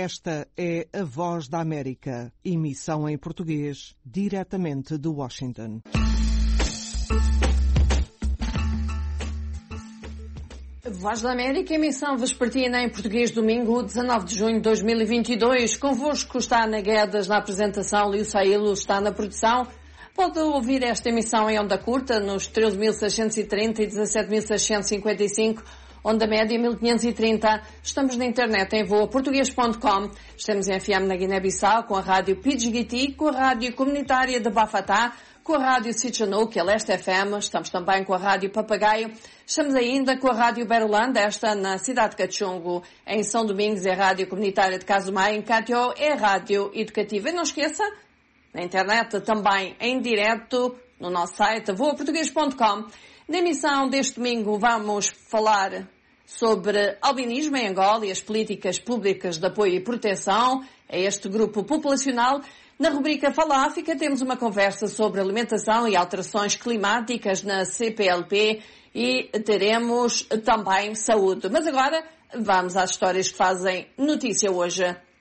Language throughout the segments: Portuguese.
Esta é a Voz da América, emissão em português, diretamente de Washington. Voz da América, emissão vespertina em português, domingo 19 de junho de 2022. Convosco está Ana Guedes na apresentação, Liu Sailo está na produção. Pode ouvir esta emissão em onda curta nos 13.630 e 17.655, onda média 1530. Estamos na internet em voaportuguês.com. Estamos em FM na Guiné-Bissau com a rádio Pidgiti, com a rádio comunitária de Bafatá, com a rádio Sitchanouk, a Leste FM. Estamos também com a rádio Papagaio. Estamos ainda com a rádio Berlândia, esta na cidade de Cachungo. Em São Domingos é a rádio comunitária de Casumai. Em Catió é a rádio educativa. E não esqueça, na internet também em direto no nosso site voaportuguês.com. Na emissão deste domingo vamos falar sobre albinismo em Angola e as políticas públicas de apoio e proteção a este grupo populacional. Na rubrica Fala África temos uma conversa sobre alimentação e alterações climáticas na CPLP e teremos também saúde. Mas agora vamos às histórias que fazem notícia hoje.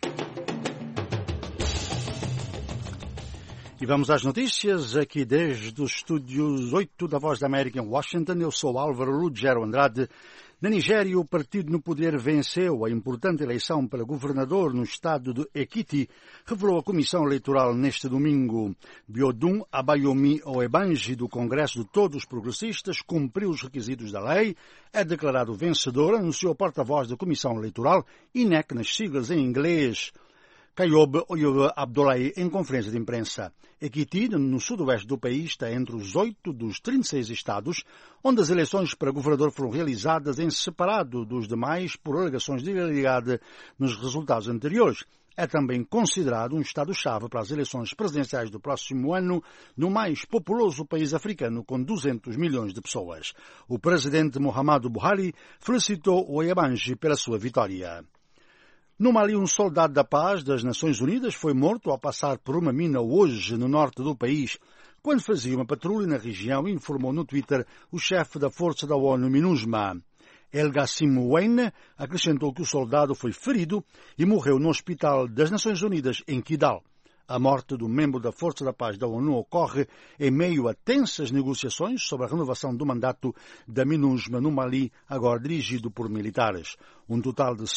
E vamos às notícias aqui desde os estúdios 8 da Voz da América em Washington. Eu sou Álvaro Ruggiero Andrade. Na Nigéria, o partido no poder venceu a importante eleição para governador no estado de Ekiti, revelou a Comissão Eleitoral neste domingo. Biodun Abayomi Oebanji, do Congresso de Todos os Progressistas, cumpriu os requisitos da lei, é declarado vencedor, anunciou o porta-voz da Comissão Eleitoral, INEC nas siglas em inglês, Kayob Oyob Abdoulaye, em conferência de imprensa. Ekiti, no sudoeste do país, está entre os 8 dos 36 estados, onde as eleições para governador foram realizadas em separado dos demais por alegações de ilegalidade nos resultados anteriores. É também considerado um estado-chave para as eleições presidenciais do próximo ano no mais populoso país africano, com 200 milhões de pessoas. O presidente Muhammadu Buhari felicitou Oyebanji pela sua vitória. No Mali, um soldado da paz das Nações Unidas foi morto ao passar por uma mina hoje no norte do país, quando fazia uma patrulha na região, informou no Twitter o chefe da força da ONU, MINUSMA. El Gassim Wayne acrescentou que o soldado foi ferido e morreu no Hospital das Nações Unidas em Kidal. A morte do membro da Força da Paz da ONU ocorre em meio a tensas negociações sobre a renovação do mandato da MINUSMA no Mali, agora dirigido por militares. Um total de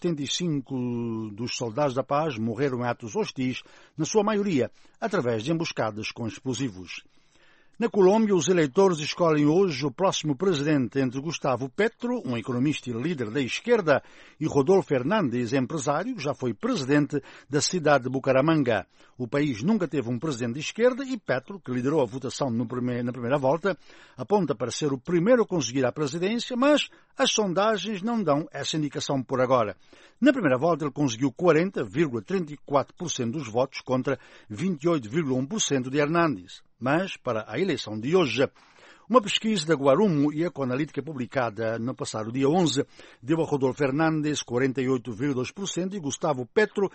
175 dos soldados da paz morreram em atos hostis, na sua maioria através de emboscadas com explosivos. Na Colômbia, os eleitores escolhem hoje o próximo presidente entre Gustavo Petro, um economista e líder da esquerda, e Rodolfo Hernández, empresário, que já foi presidente da cidade de Bucaramanga. O país nunca teve um presidente de esquerda e Petro, que liderou a votação na primeira volta, aponta para ser o primeiro a conseguir a presidência, mas as sondagens não dão essa indicação por agora. Na primeira volta, ele conseguiu 40,34% dos votos contra 28,1% de Hernández. Mas, para a eleição de hoje, uma pesquisa da Guarumo e Ecoanalítica publicada no passado dia 11 deu a Rodolfo Hernández 48,2% e Gustavo Petro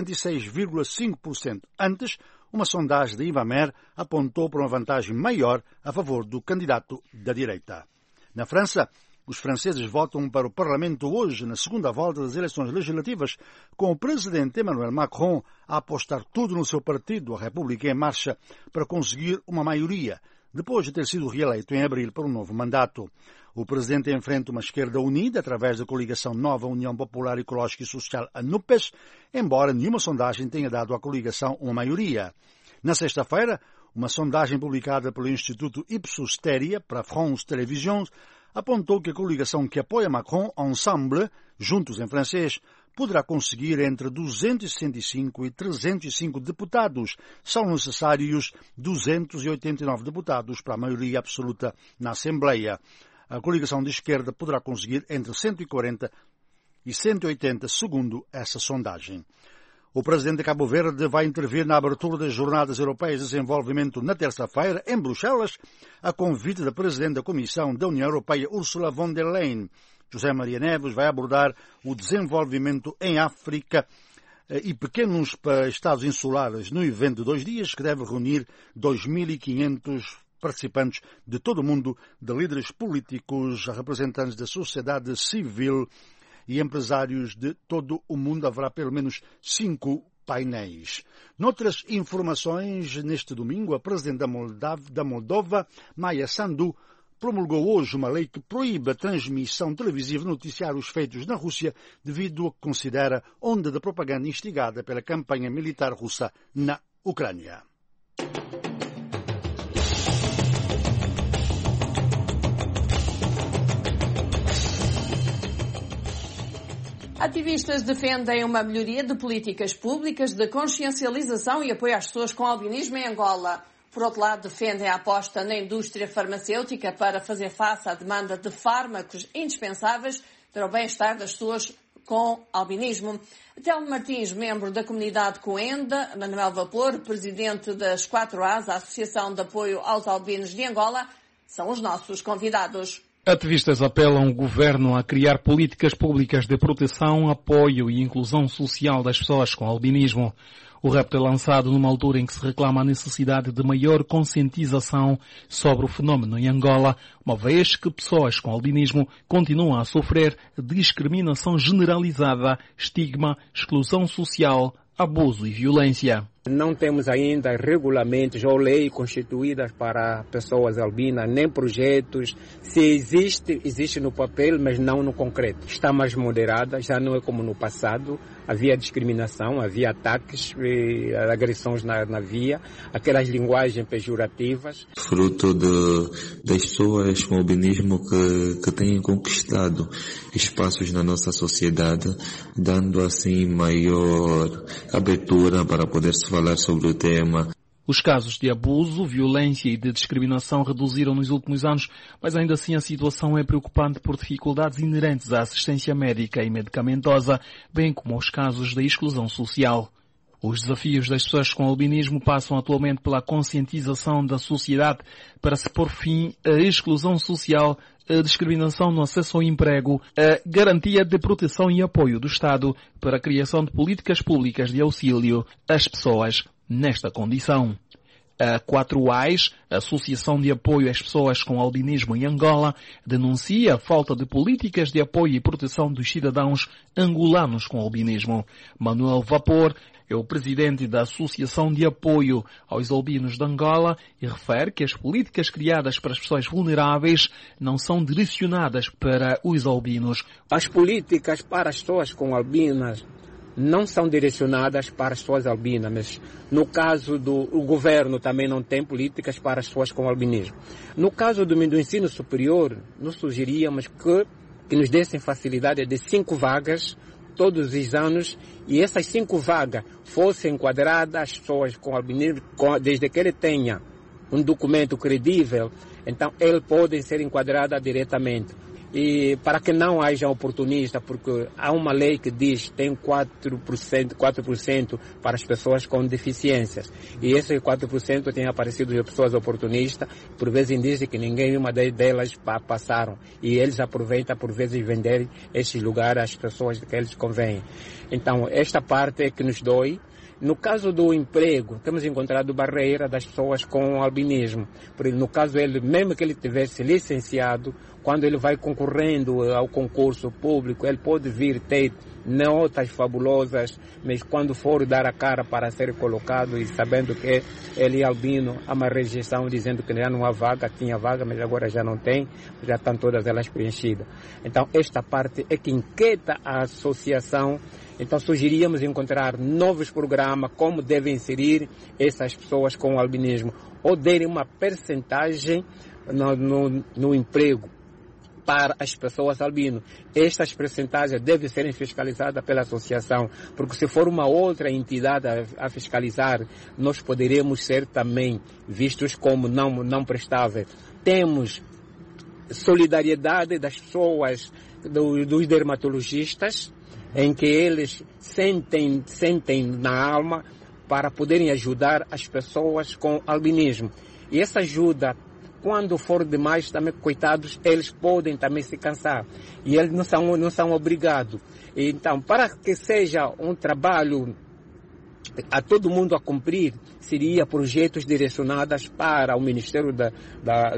46,5%. Antes, uma sondagem da Ivamer apontou para uma vantagem maior a favor do candidato da direita. Na França, os franceses votam para o Parlamento hoje, na segunda volta das eleições legislativas, com o presidente Emmanuel Macron a apostar tudo no seu partido, a República em Marcha, para conseguir uma maioria, depois de ter sido reeleito em abril para um novo mandato. O presidente enfrenta uma esquerda unida através da coligação Nova União Popular Ecológica e Social, a NUPES, embora nenhuma sondagem tenha dado à coligação uma maioria. Na sexta-feira, uma sondagem publicada pelo Instituto Ipsos Steria para France Télévisions apontou que a coligação que apoia Macron, Ensemble, juntos em francês, poderá conseguir entre 265 e 305 deputados. São necessários 289 deputados para a maioria absoluta na Assembleia. A coligação de esquerda poderá conseguir entre 140 e 180, segundo essa sondagem. O presidente de Cabo Verde vai intervir na abertura das Jornadas Europeias de Desenvolvimento na terça-feira, em Bruxelas, a convite da presidente da Comissão da União Europeia, Ursula von der Leyen. José Maria Neves vai abordar o desenvolvimento em África e pequenos estados insulares no evento de 2 dias que deve reunir 2.500 participantes de todo o mundo, de líderes políticos a representantes da sociedade civil e empresários de todo o mundo. Haverá pelo menos 5 painéis. Noutras informações, neste domingo, a presidente da Moldova, Maia Sandu, promulgou hoje uma lei que proíbe a transmissão televisiva de noticiários feitos na Rússia devido ao que considera onda de propaganda instigada pela campanha militar russa na Ucrânia. Ativistas defendem uma melhoria de políticas públicas de consciencialização e apoio às pessoas com albinismo em Angola. Por outro lado, defendem a aposta na indústria farmacêutica para fazer face à demanda de fármacos indispensáveis para o bem-estar das pessoas com albinismo. Telmo Martins, membro da comunidade Coenda, Manuel Vapor, presidente das 4As, a Associação de Apoio aos Albinos de Angola, são os nossos convidados. Ativistas apelam o governo a criar políticas públicas de proteção, apoio e inclusão social das pessoas com albinismo. O repto é lançado numa altura em que se reclama a necessidade de maior conscientização sobre o fenómeno em Angola, uma vez que pessoas com albinismo continuam a sofrer discriminação generalizada, estigma, exclusão social, abuso e violência. Não temos ainda regulamentos ou leis constituídas para pessoas albinas, nem projetos. Se existe no papel, mas não no concreto. Está mais moderada, já não é como no passado. Havia discriminação, havia ataques, agressões na via, aquelas linguagens pejorativas. Fruto das pessoas com albinismo que têm conquistado espaços na nossa sociedade, dando assim maior abertura para poder se falar sobre o tema. Os casos de abuso, violência e de discriminação reduziram nos últimos anos, mas ainda assim a situação é preocupante por dificuldades inerentes à assistência médica e medicamentosa, bem como os casos da exclusão social. Os desafios das pessoas com albinismo passam atualmente pela conscientização da sociedade para se pôr fim à exclusão social, a discriminação no acesso ao emprego, a garantia de proteção e apoio do Estado para a criação de políticas públicas de auxílio às pessoas nesta condição. A 4As, a Associação de Apoio às Pessoas com Albinismo em Angola, denuncia a falta de políticas de apoio e proteção dos cidadãos angolanos com albinismo. Manuel Vapor é o presidente da Associação de Apoio aos Albinos de Angola e refere que as políticas criadas para as pessoas vulneráveis não são direcionadas para os albinos. As políticas para as pessoas com albinas não são direcionadas para as pessoas albinas, mas no caso o governo também não tem políticas para as pessoas com albinismo. No caso do ensino superior, nós sugeríamos que nos dessem facilidade de 5 vagas todos os anos, e essas 5 vagas fossem enquadradas às pessoas com albinismo, desde que ele tenha um documento credível, então eles podem ser enquadrados diretamente. E para que não haja oportunista, porque há uma lei que diz que tem 4% para as pessoas com deficiências. E esses 4% têm aparecido de pessoas oportunistas, por vezes dizem que nenhuma delas passaram. E eles aproveitam, por vezes, vender estes lugares às pessoas que eles convêm. Então, esta parte é que nos dói. No caso do emprego, temos encontrado barreira das pessoas com albinismo. No caso, mesmo que ele tivesse licenciado, quando ele vai concorrendo ao concurso público, ele pode vir ter notas fabulosas, mas quando for dar a cara para ser colocado e sabendo que ele é albino, há uma rejeição dizendo que já não há vaga, tinha vaga, mas agora já não tem, já estão todas elas preenchidas. Então, esta parte é que inquieta a associação. Então, sugeríamos encontrar novos programas, como devem inserir essas pessoas com albinismo, ou derem uma percentagem no emprego para as pessoas albinos. Estas percentagens devem ser fiscalizadas pela associação, porque se for uma outra entidade a fiscalizar, nós poderemos ser também vistos como não prestáveis. Temos solidariedade das pessoas, dos dermatologistas, em que eles sentem na alma para poderem ajudar as pessoas com albinismo. E essa ajuda, quando for demais, também, coitados, eles podem também se cansar. E eles não são obrigados. Então, para que seja um trabalho a todo mundo a cumprir, seria projetos direcionados para o Ministério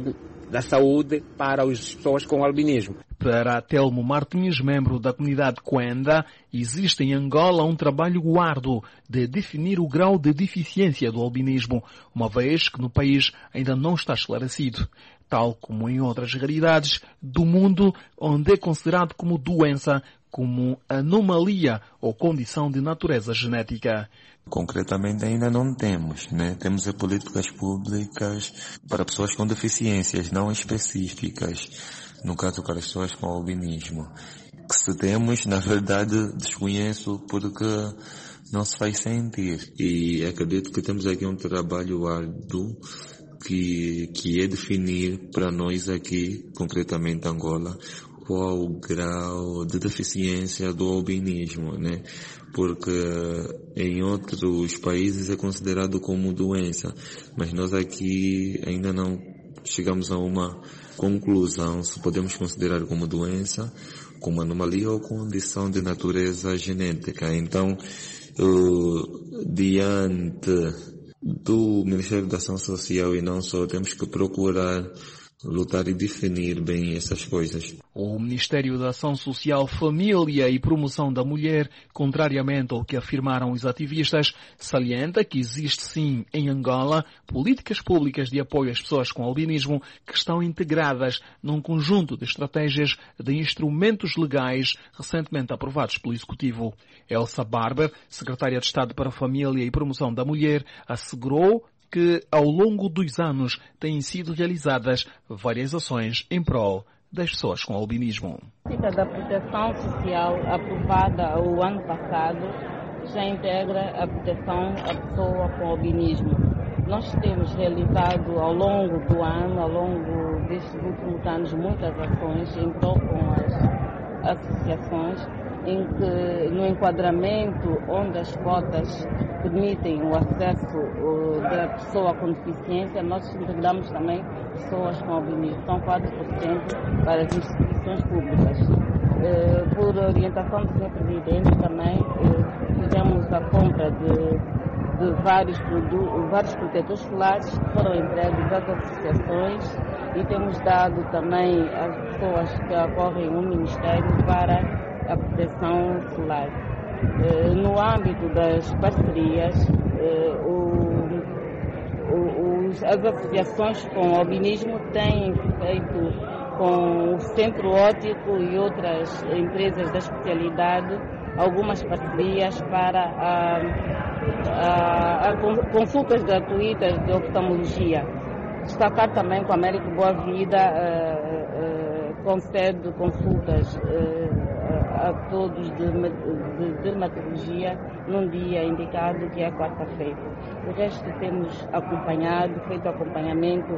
da saúde para as pessoas com albinismo. Para Telmo Martins, membro da comunidade Quenda, existe em Angola um trabalho árduo de definir o grau de deficiência do albinismo, uma vez que no país ainda não está esclarecido, tal como em outras realidades do mundo onde é considerado como doença, como anomalia ou condição de natureza genética. Concretamente ainda não temos, né? Temos políticas públicas para pessoas com deficiências não específicas, no caso para as pessoas com albinismo. Que se temos, na verdade, desconheço porque não se faz sentir. E acredito que temos aqui um trabalho árduo que é definir para nós aqui, concretamente Angola, qual o grau de deficiência do albinismo, né? Porque em outros países é considerado como doença, mas nós aqui ainda não chegamos a uma conclusão se podemos considerar como doença, como anomalia ou condição de natureza genética. Então, diante do Ministério da Ação Social e não só, temos que procurar lutar e definir bem essas coisas. O Ministério da Ação Social, Família e Promoção da Mulher, contrariamente ao que afirmaram os ativistas, salienta que existe sim em Angola políticas públicas de apoio às pessoas com albinismo que estão integradas num conjunto de estratégias de instrumentos legais recentemente aprovados pelo Executivo. Elsa Barber, secretária de Estado para a Família e Promoção da Mulher, assegurou que ao longo dos anos têm sido realizadas várias ações em prol das pessoas com albinismo. A política da proteção social aprovada o ano passado já integra a proteção à pessoa com albinismo. Nós temos realizado ao longo do ano, ao longo destes últimos anos, muitas ações em prol com as associações, em que no enquadramento onde as cotas permitem o acesso da pessoa com deficiência, nós integramos também pessoas com albinismo. São 4% para as instituições públicas. Por orientação do Sr. Presidente também fizemos a compra de vários protetores solares que foram entregues às associações e temos dado também às pessoas que acorrem no Ministério para a proteção solar. No âmbito das parcerias, as associações com albinismo têm feito com o Centro Óptico e outras empresas da especialidade algumas parcerias para consultas gratuitas de oftalmologia. Destacar também que o Américo Boa Vida concede consultas a todos de dermatologia num dia indicado, que é quarta-feira. O resto temos feito acompanhamento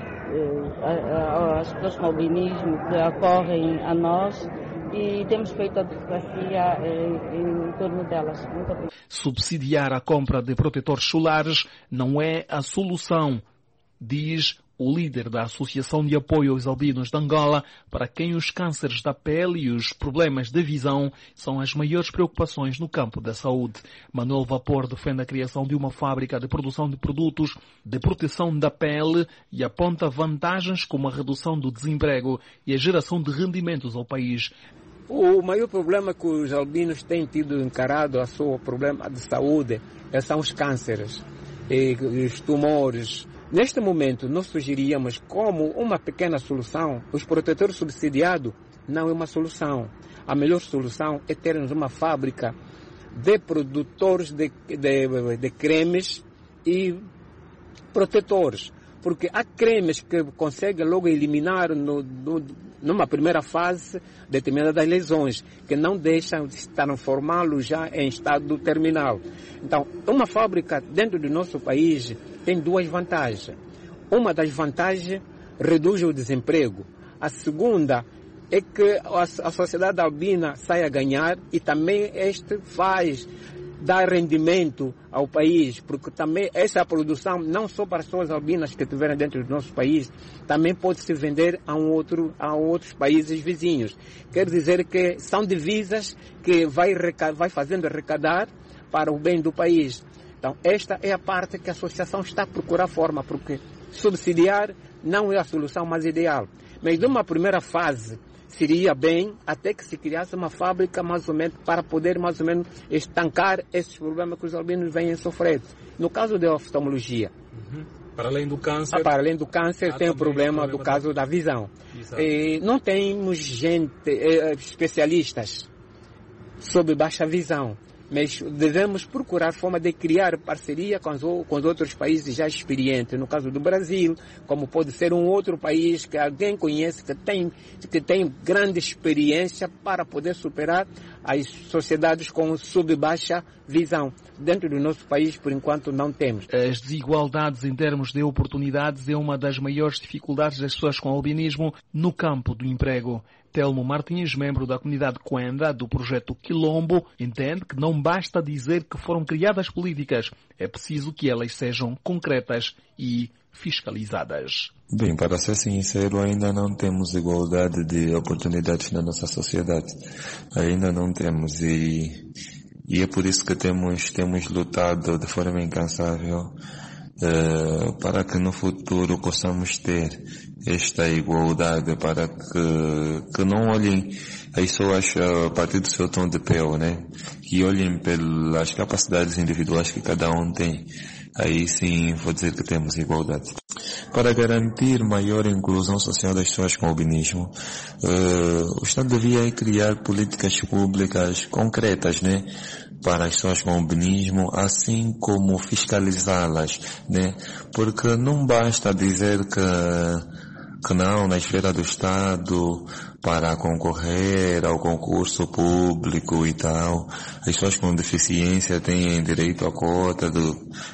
às pessoas com albinismo que acorrem a nós e temos feito advocacia em torno delas. Subsidiar a compra de protetores solares não é a solução, diz o líder da Associação de Apoio aos Albinos de Angola, para quem os cânceres da pele e os problemas de visão são as maiores preocupações no campo da saúde. Manuel Vapor defende a criação de uma fábrica de produção de produtos de proteção da pele e aponta vantagens como a redução do desemprego e a geração de rendimentos ao país. O maior problema que os albinos têm tido encarado a seu problema de saúde são os cânceres e os tumores. Neste momento, nós sugeríamos como uma pequena solução, os protetores subsidiados não é uma solução. A melhor solução é termos uma fábrica de produtores de cremes e protetores. Porque há cremes que conseguem logo eliminar numa primeira fase determinadas lesões, que não deixam de transformá-lo já em estado terminal. Então, uma fábrica dentro do nosso país tem duas vantagens. Uma das vantagens reduz o desemprego. A segunda é que a sociedade albina sai a ganhar e também este faz dar rendimento ao país, porque também essa produção, não só para as pessoas albinas que estiverem dentro do nosso país, também pode se vender a outros países vizinhos. Quer dizer que são divisas que vai fazendo arrecadar para o bem do país. Então, esta é a parte que a associação está a procurar forma, porque subsidiar não é a solução mais ideal. Mas numa primeira fase, seria bem até que se criasse uma fábrica mais ou menos para poder mais ou menos estancar esses problemas que os albinos vêm sofrer. No caso da oftalmologia, para além do câncer, tem o problema do caso da visão. Não temos especialistas sobre baixa visão, mas devemos procurar forma de criar parceria com os outros países já experientes. No caso do Brasil, como pode ser um outro país que alguém conhece, que tem grande experiência para poder superar as sociedades com sub-baixa visão. Dentro do nosso país, por enquanto, não temos. As desigualdades em termos de oportunidades é uma das maiores dificuldades das pessoas com albinismo no campo do emprego. Telmo Martins, membro da comunidade Coenda do projeto Quilombo, entende que não basta dizer que foram criadas políticas, é preciso que elas sejam concretas e fiscalizadas. Bem, para ser sincero, ainda não temos igualdade de oportunidades na nossa sociedade. Ainda não temos e é por isso que temos lutado de forma incansável para que no futuro possamos ter esta igualdade, para que não olhem as pessoas a partir do seu tom de pele, né? Que olhem pelas capacidades individuais que cada um tem. Aí sim vou dizer que temos igualdade. Para garantir maior inclusão social das pessoas com albinismo, o Estado devia criar políticas públicas concretas, né? Para as pessoas com albinismo, assim como fiscalizá-las, né? Porque não basta dizer que não, na esfera do Estado, para concorrer ao concurso público e tal, as pessoas com deficiência têm direito à cota de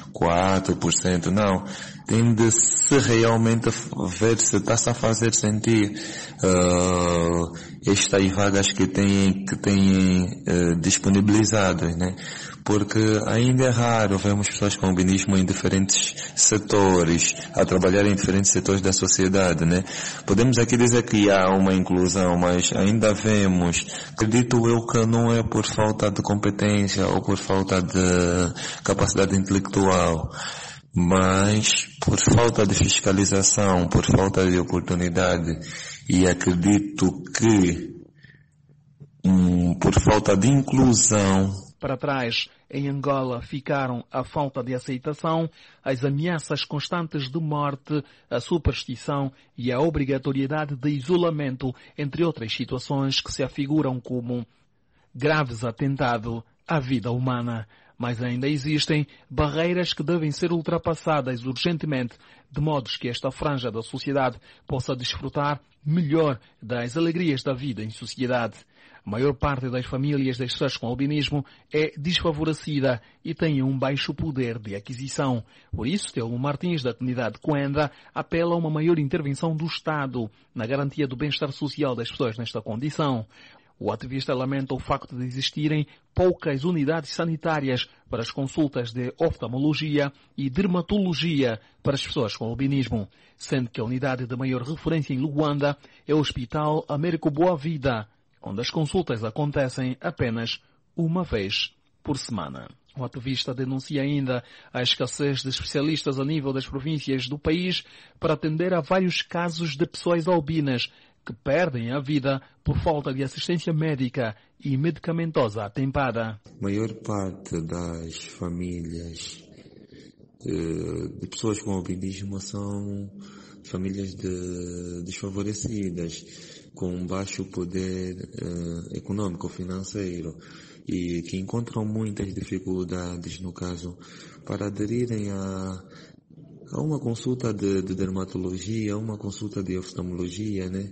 4%, não. Tem de se realmente ver se está-se a fazer sentir estas vagas que têm disponibilizadas, né? Porque ainda é raro vermos pessoas com albinismo em diferentes setores, a trabalhar em diferentes setores da sociedade, né? Podemos aqui dizer que há uma inclusão, mas ainda vemos, acredito eu que não é por falta de competência ou por falta de capacidade intelectual, mas por falta de fiscalização, por falta de oportunidade, e acredito que por falta de inclusão. Para trás, em Angola, ficaram a falta de aceitação, as ameaças constantes de morte, a superstição e a obrigatoriedade de isolamento, entre outras situações que se afiguram como graves atentados à vida humana. Mas ainda existem barreiras que devem ser ultrapassadas urgentemente, de modo que esta franja da sociedade possa desfrutar melhor das alegrias da vida em sociedade. A maior parte das famílias das pessoas com albinismo é desfavorecida e tem um baixo poder de aquisição. Por isso, Telmo Martins, da comunidade Coenda, apela a uma maior intervenção do Estado na garantia do bem-estar social das pessoas nesta condição. O ativista lamenta o facto de existirem poucas unidades sanitárias para as consultas de oftalmologia e dermatologia para as pessoas com albinismo, sendo que a unidade de maior referência em Luanda é o Hospital Américo Boa Vida, onde as consultas acontecem apenas uma vez por semana. O ativista denuncia ainda a escassez de especialistas a nível das províncias do país para atender a vários casos de pessoas albinas que perdem a vida por falta de assistência médica e medicamentosa atempada. A maior parte das famílias de pessoas com albinismo são famílias desfavorecidas, com baixo poder econômico, financeiro, e que encontram muitas dificuldades, no caso, para aderirem a uma consulta de dermatologia, a uma consulta de oftalmologia, né?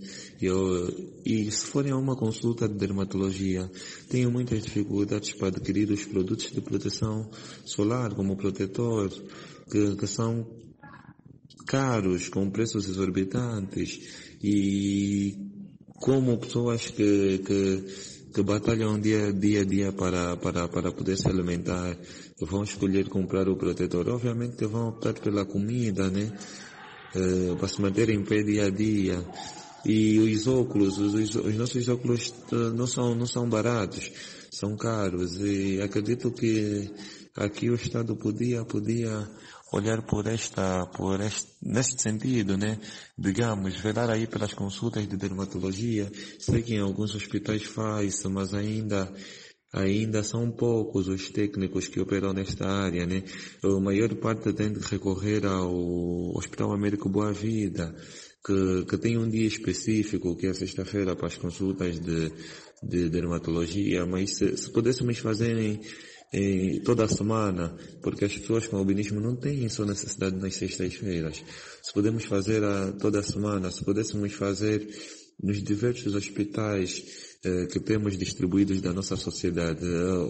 E se forem a uma consulta de dermatologia, têm muitas dificuldades para adquirir os produtos de proteção solar, como o protetor, que são caros, com preços exorbitantes, e como pessoas que batalham dia a dia para poder se alimentar, vão escolher comprar o protetor. Obviamente vão optar pela comida, né? Para se manter em pé dia a dia. E os óculos, os nossos óculos não são baratos, são caros. E acredito que aqui o Estado podia olhar neste sentido, né? Digamos, velar aí pelas consultas de dermatologia. Sei que em alguns hospitais faz, mas ainda são poucos os técnicos que operam nesta área, né? A maior parte tem de recorrer ao Hospital Américo Boa Vida, que tem um dia específico, que é sexta-feira, para as consultas de dermatologia, mas se pudéssemos fazer toda a semana, porque as pessoas com albinismo não têm só necessidade nas sextas-feiras. Se podemos fazer toda a semana, se pudéssemos fazer nos diversos hospitais que temos distribuídos da nossa sociedade,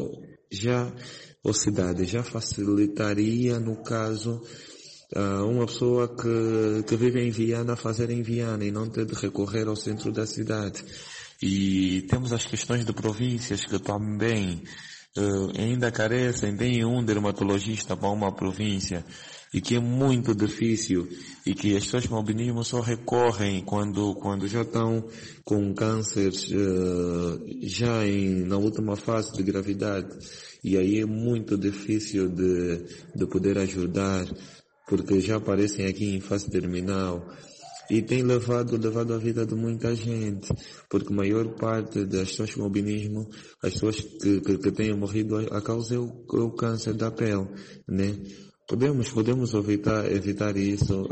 ou cidade, já facilitaria, no caso, uma pessoa que vive em Viana fazer em Viana e não ter de recorrer ao centro da cidade. E temos as questões de províncias que também ainda carecem de um dermatologista para uma província, e que é muito difícil, e que as pessoas com albinismo só recorrem quando já estão com câncer na última fase de gravidade, e aí é muito difícil de poder ajudar, porque já aparecem aqui em fase terminal. E tem levado a vida de muita gente, porque a maior parte das pessoas com albinismo, as pessoas que têm morrido, a causa é o câncer da pele, né? Podemos evitar isso,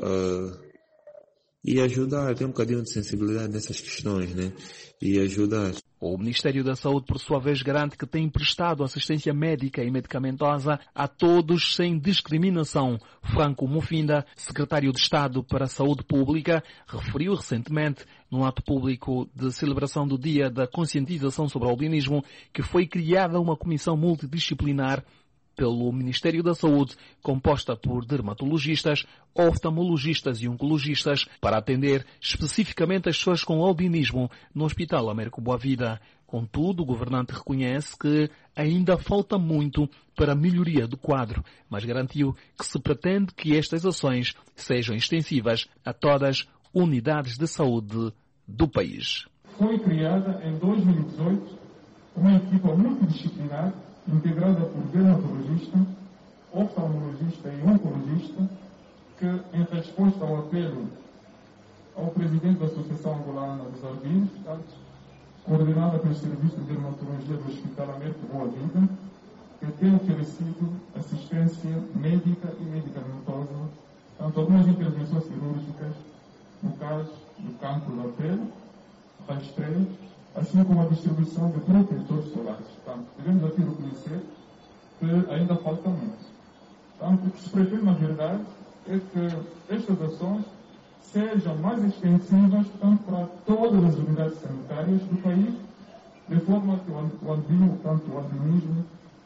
e ajudar, ter um bocadinho de sensibilidade nessas questões, né? E ajudar. O Ministério da Saúde, por sua vez, garante que tem prestado assistência médica e medicamentosa a todos sem discriminação. Franco Mufinda, secretário de Estado para a Saúde Pública, referiu recentemente, num ato público de celebração do Dia da Conscientização sobre o Albinismo, que foi criada uma comissão multidisciplinar pelo Ministério da Saúde, composta por dermatologistas, oftalmologistas e oncologistas, para atender especificamente as pessoas com albinismo no Hospital Américo Boa Vida. Contudo, o governante reconhece que ainda falta muito para a melhoria do quadro, mas garantiu que se pretende que estas ações sejam extensivas a todas as unidades de saúde do país. Foi criada em 2018 uma equipa multidisciplinar integrada por dermatologista, oftalmologista e oncologista, que, em resposta ao apelo ao presidente da Associação Angolana dos Albinos, coordenada pelo Serviço de Dermatologia do Hospital Américo Boa Vida, que tem oferecido assistência médica e medicamentosa, tanto algumas intervenções cirúrgicas, no caso do cancro da pele, rastreio, assim como a distribuição de protetores solares. Portanto, devemos aqui reconhecer que ainda falta muito. Portanto, o que se pretende, na verdade, é que estas ações sejam mais extensivas, tanto para todas as unidades sanitárias do país, de forma que o albinismo,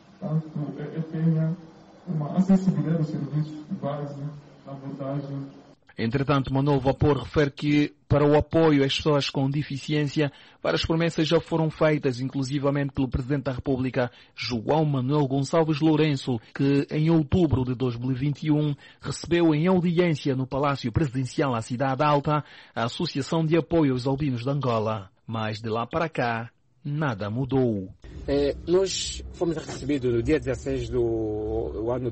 tenha uma acessibilidade aos serviços de base, na abordagem. Entretanto, Manuel Vapor refere que, para o apoio às pessoas com deficiência, várias promessas já foram feitas, inclusivamente pelo Presidente da República, João Manuel Gonçalves Lourenço, que em outubro de 2021 recebeu em audiência no Palácio Presidencial à Cidade Alta a Associação de Apoio aos Albinos de Angola. Mas de lá para cá, nada mudou. Nós fomos recebidos no dia 16 do ano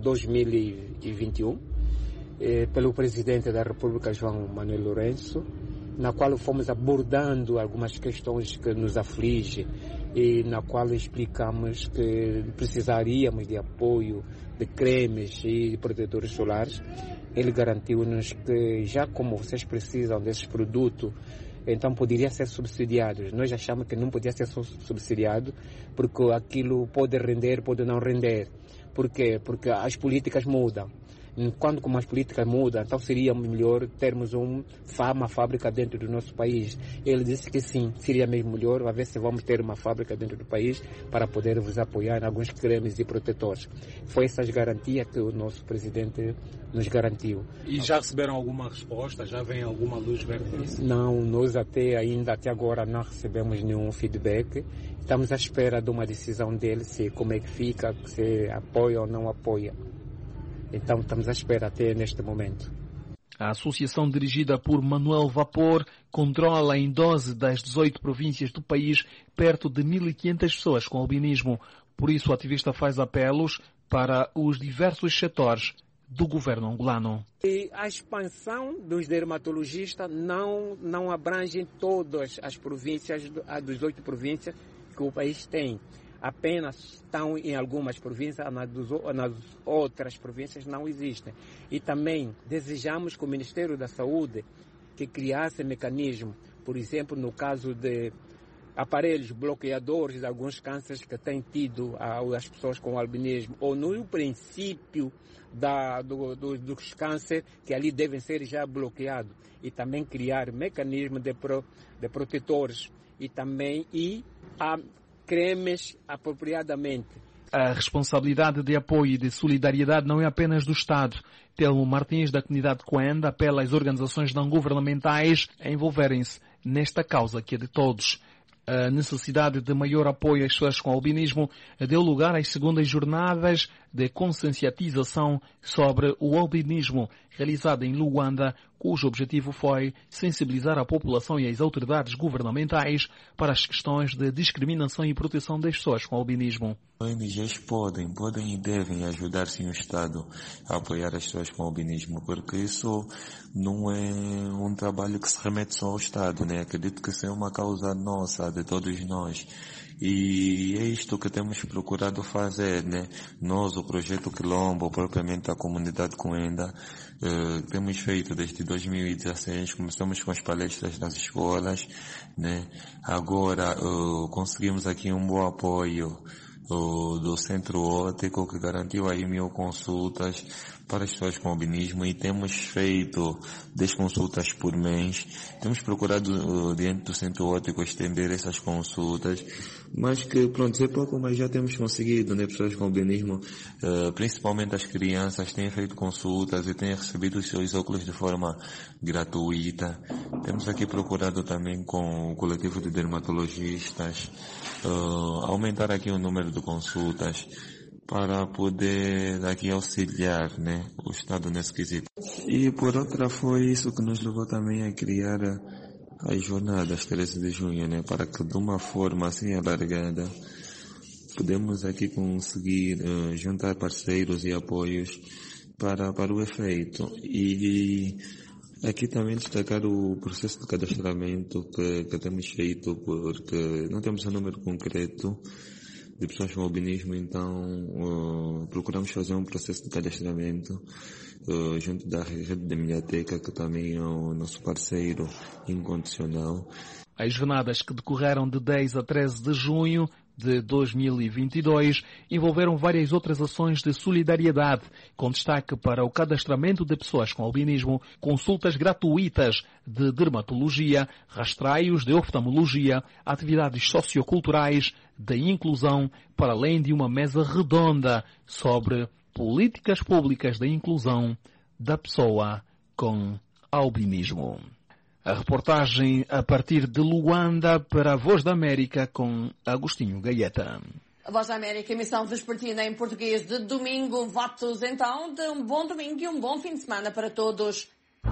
2021, pelo Presidente da República, João Manuel Lourenço, na qual fomos abordando algumas questões que nos afligem e na qual explicamos que precisaríamos de apoio de cremes e protetores solares. Ele garantiu-nos que, já como vocês precisam desses produtos, então poderia ser subsidiado. Nós achamos que não podia ser subsidiado, porque aquilo pode render, pode não render. Por quê? Porque as políticas mudam. Quando como as políticas mudam, então seria melhor termos uma fábrica dentro do nosso país. Ele disse que sim, seria mesmo melhor, a ver se vamos ter uma fábrica dentro do país para poder vos apoiar em alguns cremes e protetores. Foi essas garantias que o nosso presidente nos garantiu. E já receberam alguma resposta? Já vem alguma luz verde nisso? Não, nós até agora não recebemos nenhum feedback. Estamos à espera de uma decisão dele, se como é que fica, se apoia ou não apoia. Então estamos à espera até neste momento. A associação, dirigida por Manuel Vapor, controla em 12 das 18 províncias do país perto de 1.500 pessoas com albinismo. Por isso, o ativista faz apelos para os diversos setores do governo angolano. E a expansão dos dermatologistas não abrange todas as províncias, das 8 províncias que o país tem. Apenas estão em algumas províncias, nas outras províncias não existem. E também desejamos que o Ministério da Saúde que criasse mecanismo, por exemplo, no caso de aparelhos bloqueadores de alguns cânceres que têm tido as pessoas com albinismo, ou no princípio dos cânceres que ali devem ser já bloqueados, e também criar mecanismos de protetores e cremes apropriadamente. A responsabilidade de apoio e de solidariedade não é apenas do Estado. Telmo Martins, da comunidade de Coenda, apela às organizações não governamentais a envolverem-se nesta causa que é de todos. A necessidade de maior apoio às pessoas com albinismo deu lugar às segundas jornadas de conscienciatização sobre o albinismo, realizada em Luanda, cujo objetivo foi sensibilizar a população e as autoridades governamentais para as questões de discriminação e proteção das pessoas com albinismo. ONGs podem e devem ajudar sim o Estado a apoiar as pessoas com albinismo, porque isso não é um trabalho que se remete só ao Estado, né? Acredito que isso é uma causa nossa, de todos nós. E é isto que temos procurado fazer, né? Nós, o Projeto Quilombo, propriamente a comunidade Coenda, temos feito desde 2016, começamos com as palestras nas escolas, né? Agora, conseguimos aqui um bom apoio do Centro Óptico, que garantiu aí 1000 consultas para as pessoas com albinismo, e temos feito 10 consultas por mês. Temos procurado dentro do Centro Óptico estender essas consultas, mas que pronto, é pouco, mas já temos conseguido, né? Pessoas com albinismo, principalmente as crianças, têm feito consultas e têm recebido os seus óculos de forma gratuita. Temos aqui procurado também com o coletivo de dermatologistas aumentar aqui o número de consultas para poder aqui auxiliar, né, o Estado nesse quesito. E por outra foi isso que nos levou também a criar as jornadas 13 de junho, né, para que de uma forma assim alargada podemos aqui conseguir juntar parceiros e apoios para o efeito. E aqui também destacar o processo de cadastramento que temos feito, porque não temos um número concreto de pessoas com albinismo, então procuramos fazer um processo de cadastramento junto da rede da Mediateca, que também é o nosso parceiro incondicional. As jornadas, que decorreram de 10 a 13 de junho de 2022, envolveram várias outras ações de solidariedade, com destaque para o cadastramento de pessoas com albinismo, consultas gratuitas de dermatologia, rastreios de oftalmologia, atividades socioculturais, de inclusão, para além de uma mesa redonda sobre políticas públicas de inclusão da pessoa com albinismo. A reportagem a partir de Luanda para a Voz da América com Agostinho Gaeta. A Voz da América, emissão vespertina em português de domingo. Votos então de um bom domingo e um bom fim de semana para todos.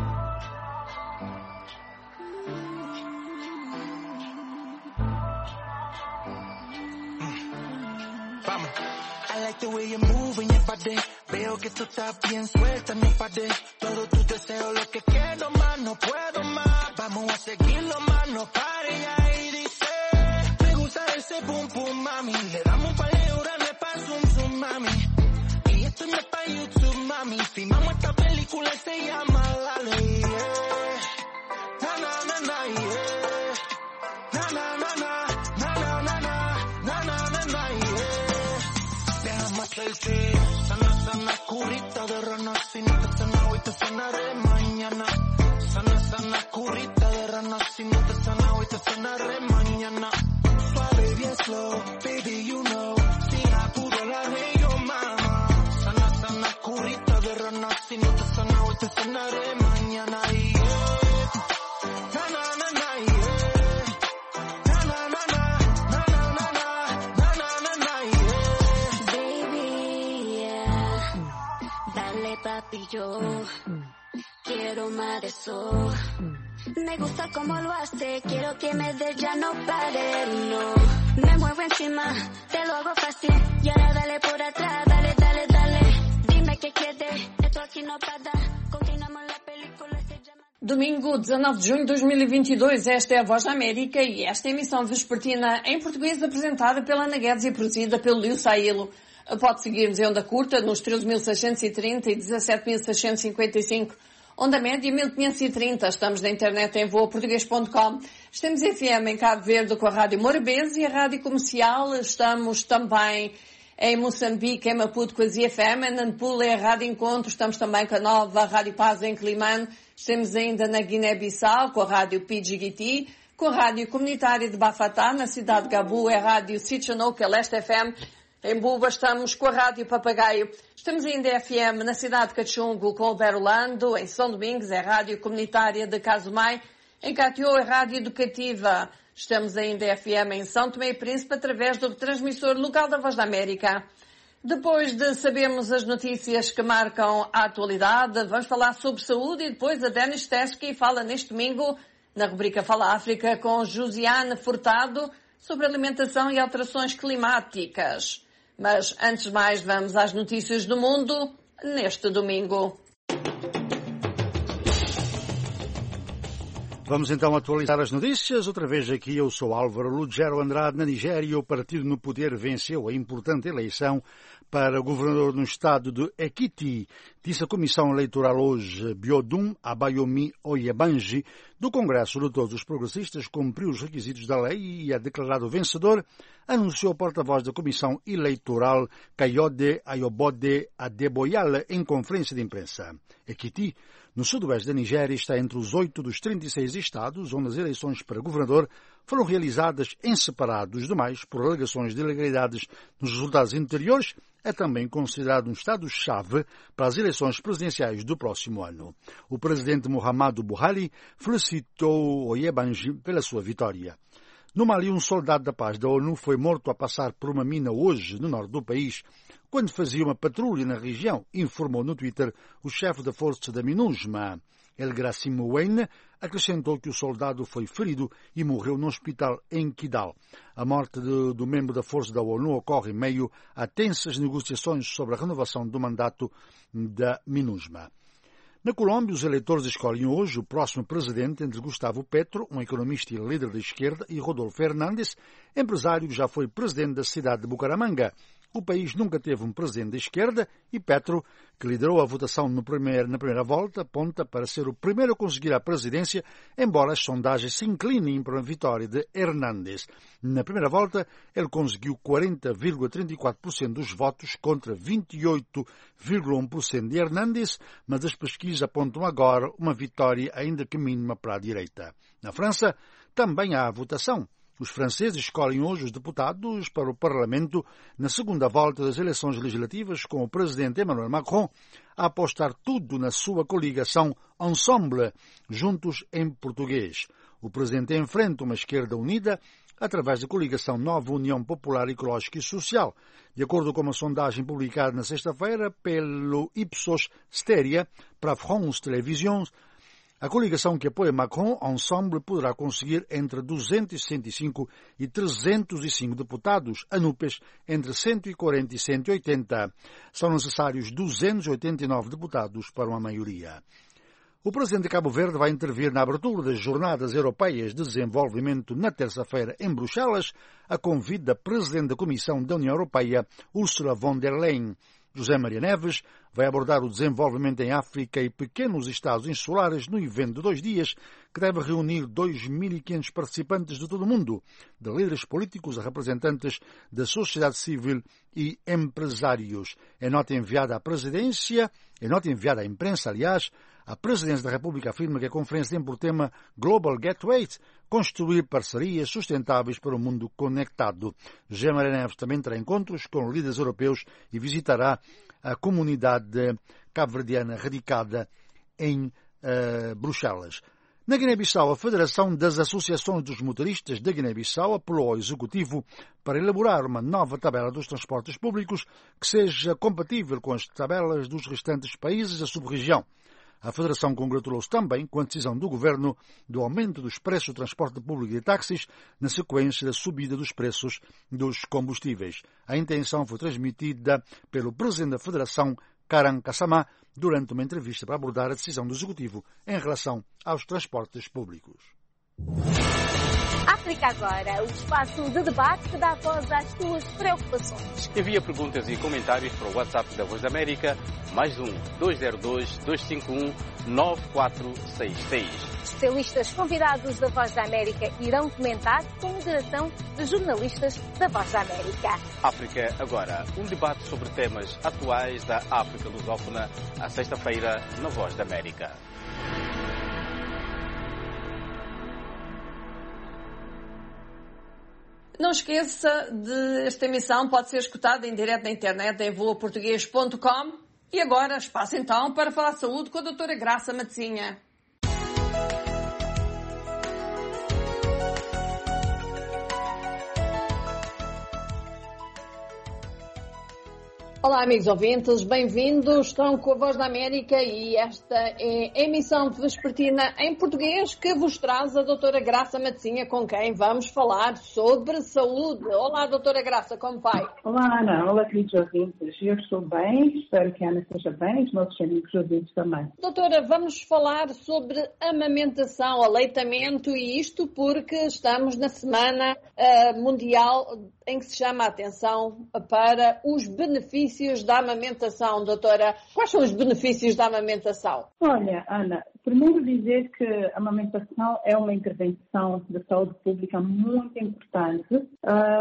Vamos. I like the way you move in your body. Veo que tú estás bien suelta, no paré. Todo tu deseo, lo que quiero más, no puedo más. Vamos a seguirlo más, no pare y dice. Me gusta ese pum pum, mami. Le damos un par de horas, le paso un zoom, mami. Y esto no es pa' YouTube, mami. Filmamos esta película y se llama La Ley, yeah. Na na na na, yeah. Na na na na, na na na na, na na na na, yeah. Déjame hacerte sana sana curita de rana. Si no te sana hoy te sanaré mañana. Sana sana curita de rana. Si no te sana hoy te sanaré mañana. Suave bien slow, baby you know. Si apuro la de yo mama. Sana sana curita de rana. Si no te sana hoy te sanaré mañana. Papi, yo quiero más de eso. Me gusta cómo lo hace, quiero que me dé, ya no pare, no. Me muevo encima, te lo hago fácil. Y ahora dale por atrás, dale, dale, dale. Dime qué quieres, esto aquí aquí no para. Continuamos la película, se llama... Domingo, 19 de junho de 2022, esta é a Voz da América e esta é a emissão vespertina em português apresentada pela Ana Guedes e produzida pelo Liu Sailo. Pode seguir-nos em onda curta nos 13.630 e 17.655, onda média 1.530. Estamos na internet em voaportuguês.com. Estamos em FM em Cabo Verde com a Rádio Morabeza e a Rádio Comercial. Estamos também em Moçambique, em Maputo com a ZFM, em Nampula é a Rádio Encontro. Estamos também com a nova Rádio Paz em Climane. Estamos ainda na Guiné-Bissau com a Rádio Pidgigiti, com a Rádio Comunitária de Bafatá, na cidade de Gabu é a Rádio Sitchanouk, a Leste FM. Em Buba estamos com a Rádio Papagaio. Estamos ainda em FM na cidade de Cachungo com o Berolando. Em São Domingos é a Rádio Comunitária de Casumai. Em Catió é a Rádio Educativa. Estamos ainda em FM em São Tomé e Príncipe através do transmissor local da Voz da América. Depois de sabermos as notícias que marcam a atualidade, vamos falar sobre saúde e depois a Denis Teski fala neste domingo, na rubrica Fala África, com Josiane Furtado, sobre alimentação e alterações climáticas. Mas, antes de mais, vamos às notícias do mundo neste domingo. Vamos então atualizar as notícias. Outra vez aqui eu sou Álvaro Lugero Andrade. Na Nigéria, o partido no poder venceu a importante eleição para governador no estado de Ekiti, disse a Comissão Eleitoral hoje. Biodun Abayomi Oyebanji, do Congresso de Todos os Progressistas, cumpriu os requisitos da lei e é declarado vencedor, anunciou o porta-voz da Comissão Eleitoral Kayode Ayobode Adeboyale em conferência de imprensa. Ekiti, no sudoeste da Nigéria, está entre os 8 dos 36 estados onde as eleições para governador foram realizadas em separado dos demais por alegações de ilegalidades nos resultados anteriores. É também considerado um estado-chave para as eleições presidenciais do próximo ano. O presidente Muhammadu Buhari felicitou Oyebanji pela sua vitória. No Mali, um soldado da paz da ONU foi morto a passar por uma mina hoje, no norte do país, quando fazia uma patrulha na região, informou no Twitter o chefe da força da MINUSMA. El Gracim Wayne acrescentou que o soldado foi ferido e morreu no hospital em Kidal. A morte do membro da força da ONU ocorre em meio a tensas negociações sobre a renovação do mandato da MINUSMA. Na Colômbia, os eleitores escolhem hoje o próximo presidente entre Gustavo Petro, um economista e líder da esquerda, e Rodolfo Hernández, empresário que já foi presidente da cidade de Bucaramanga. O país nunca teve um presidente da esquerda e Petro, que liderou a votação na primeira volta, aponta para ser o primeiro a conseguir a presidência, embora as sondagens se inclinem para a vitória de Hernández. Na primeira volta, ele conseguiu 40,34% dos votos contra 28,1% de Hernández, mas as pesquisas apontam agora uma vitória ainda que mínima para a direita. Na França, também há votação. Os franceses escolhem hoje os deputados para o Parlamento na segunda volta das eleições legislativas, com o presidente Emmanuel Macron a apostar tudo na sua coligação Ensemble, juntos em português. O presidente enfrenta uma esquerda unida através da coligação Nova União Popular Ecológica e Social. De acordo com uma sondagem publicada na sexta-feira pelo Ipsos Steria para France Televisions, a coligação que apoia Macron, Ensemble, poderá conseguir entre 265 e 305 deputados, a NUPES entre 140 e 180. São necessários 289 deputados para uma maioria. O presidente de Cabo Verde vai intervir na abertura das Jornadas Europeias de Desenvolvimento na terça-feira em Bruxelas, a convite da presidente da Comissão da União Europeia, Ursula von der Leyen. José Maria Neves vai abordar o desenvolvimento em África e pequenos estados insulares no evento de 2 dias, que deve reunir 2.500 participantes de todo o mundo, de líderes políticos a representantes da sociedade civil e empresários. Em nota enviada à imprensa, a Presidência da República afirma que a conferência tem por tema Global Gateway, construir parcerias sustentáveis para o mundo conectado. José Maria Neves também terá encontros com líderes europeus e visitará a comunidade cabo-verdiana radicada em Bruxelas. Na Guiné-Bissau, a Federação das Associações dos Motoristas da Guiné-Bissau apelou ao Executivo para elaborar uma nova tabela dos transportes públicos que seja compatível com as tabelas dos restantes países da sub-região. A Federação congratulou-se também com a decisão do Governo do aumento dos preços do transporte público e de táxis na sequência da subida dos preços dos combustíveis. A intenção foi transmitida pelo Presidente da Federação, Karan Kasama, durante uma entrevista para abordar a decisão do Executivo em relação aos transportes públicos. África Agora, o espaço de debate que dá voz às suas preocupações. Envia perguntas e comentários para o WhatsApp da Voz da América, +1 202 251 9466. Especialistas convidados da Voz da América irão comentar com moderação de jornalistas da Voz da América. África Agora, um debate sobre temas atuais da África lusófona, à sexta-feira, na Voz da América. Não esqueça de esta emissão pode ser escutada em direto na internet em voaportuguês.com. E agora, espaço então para falar de saúde com a doutora Graça Matezinha. Olá, amigos ouvintes, bem-vindos. Estão com a Voz da América e esta é a emissão vespertina em português que vos traz a doutora Graça Matezinha, com quem vamos falar sobre saúde. Olá, doutora Graça, como vai? Olá, Ana. Olá, queridos ouvintes. Eu estou bem, espero que a Ana esteja bem, os nossos amigos ouvintes também. Doutora, vamos falar sobre amamentação, aleitamento e isto porque estamos na Semana Mundial em que se chama a atenção para os benefícios da amamentação. Doutora, quais são os benefícios da amamentação? Olha, Ana, primeiro dizer que a amamentação é uma intervenção de saúde pública muito importante,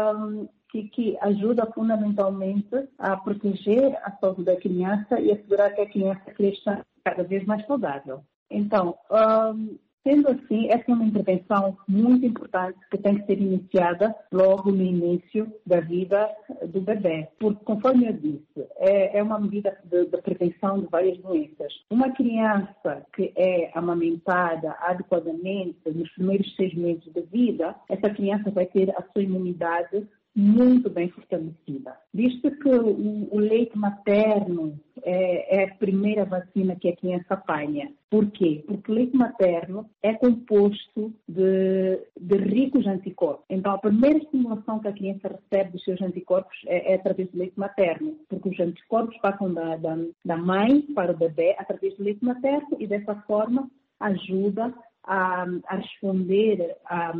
que ajuda fundamentalmente a proteger a saúde da criança e assegurar que a criança cresça cada vez mais saudável. Então, sendo assim, essa é uma intervenção muito importante que tem que ser iniciada logo no início da vida do bebê, porque, conforme eu disse, é uma medida de prevenção de várias doenças. Uma criança que é amamentada adequadamente nos primeiros 6 meses de vida, essa criança vai ter a sua imunidade muito bem fortalecida. Visto que o leite materno é a primeira vacina que a criança apanha. Por quê? Porque o leite materno é composto de ricos anticorpos. Então, a primeira estimulação que a criança recebe dos seus anticorpos é através do leite materno, porque os anticorpos passam da mãe para o bebê através do leite materno e, dessa forma, ajuda a responder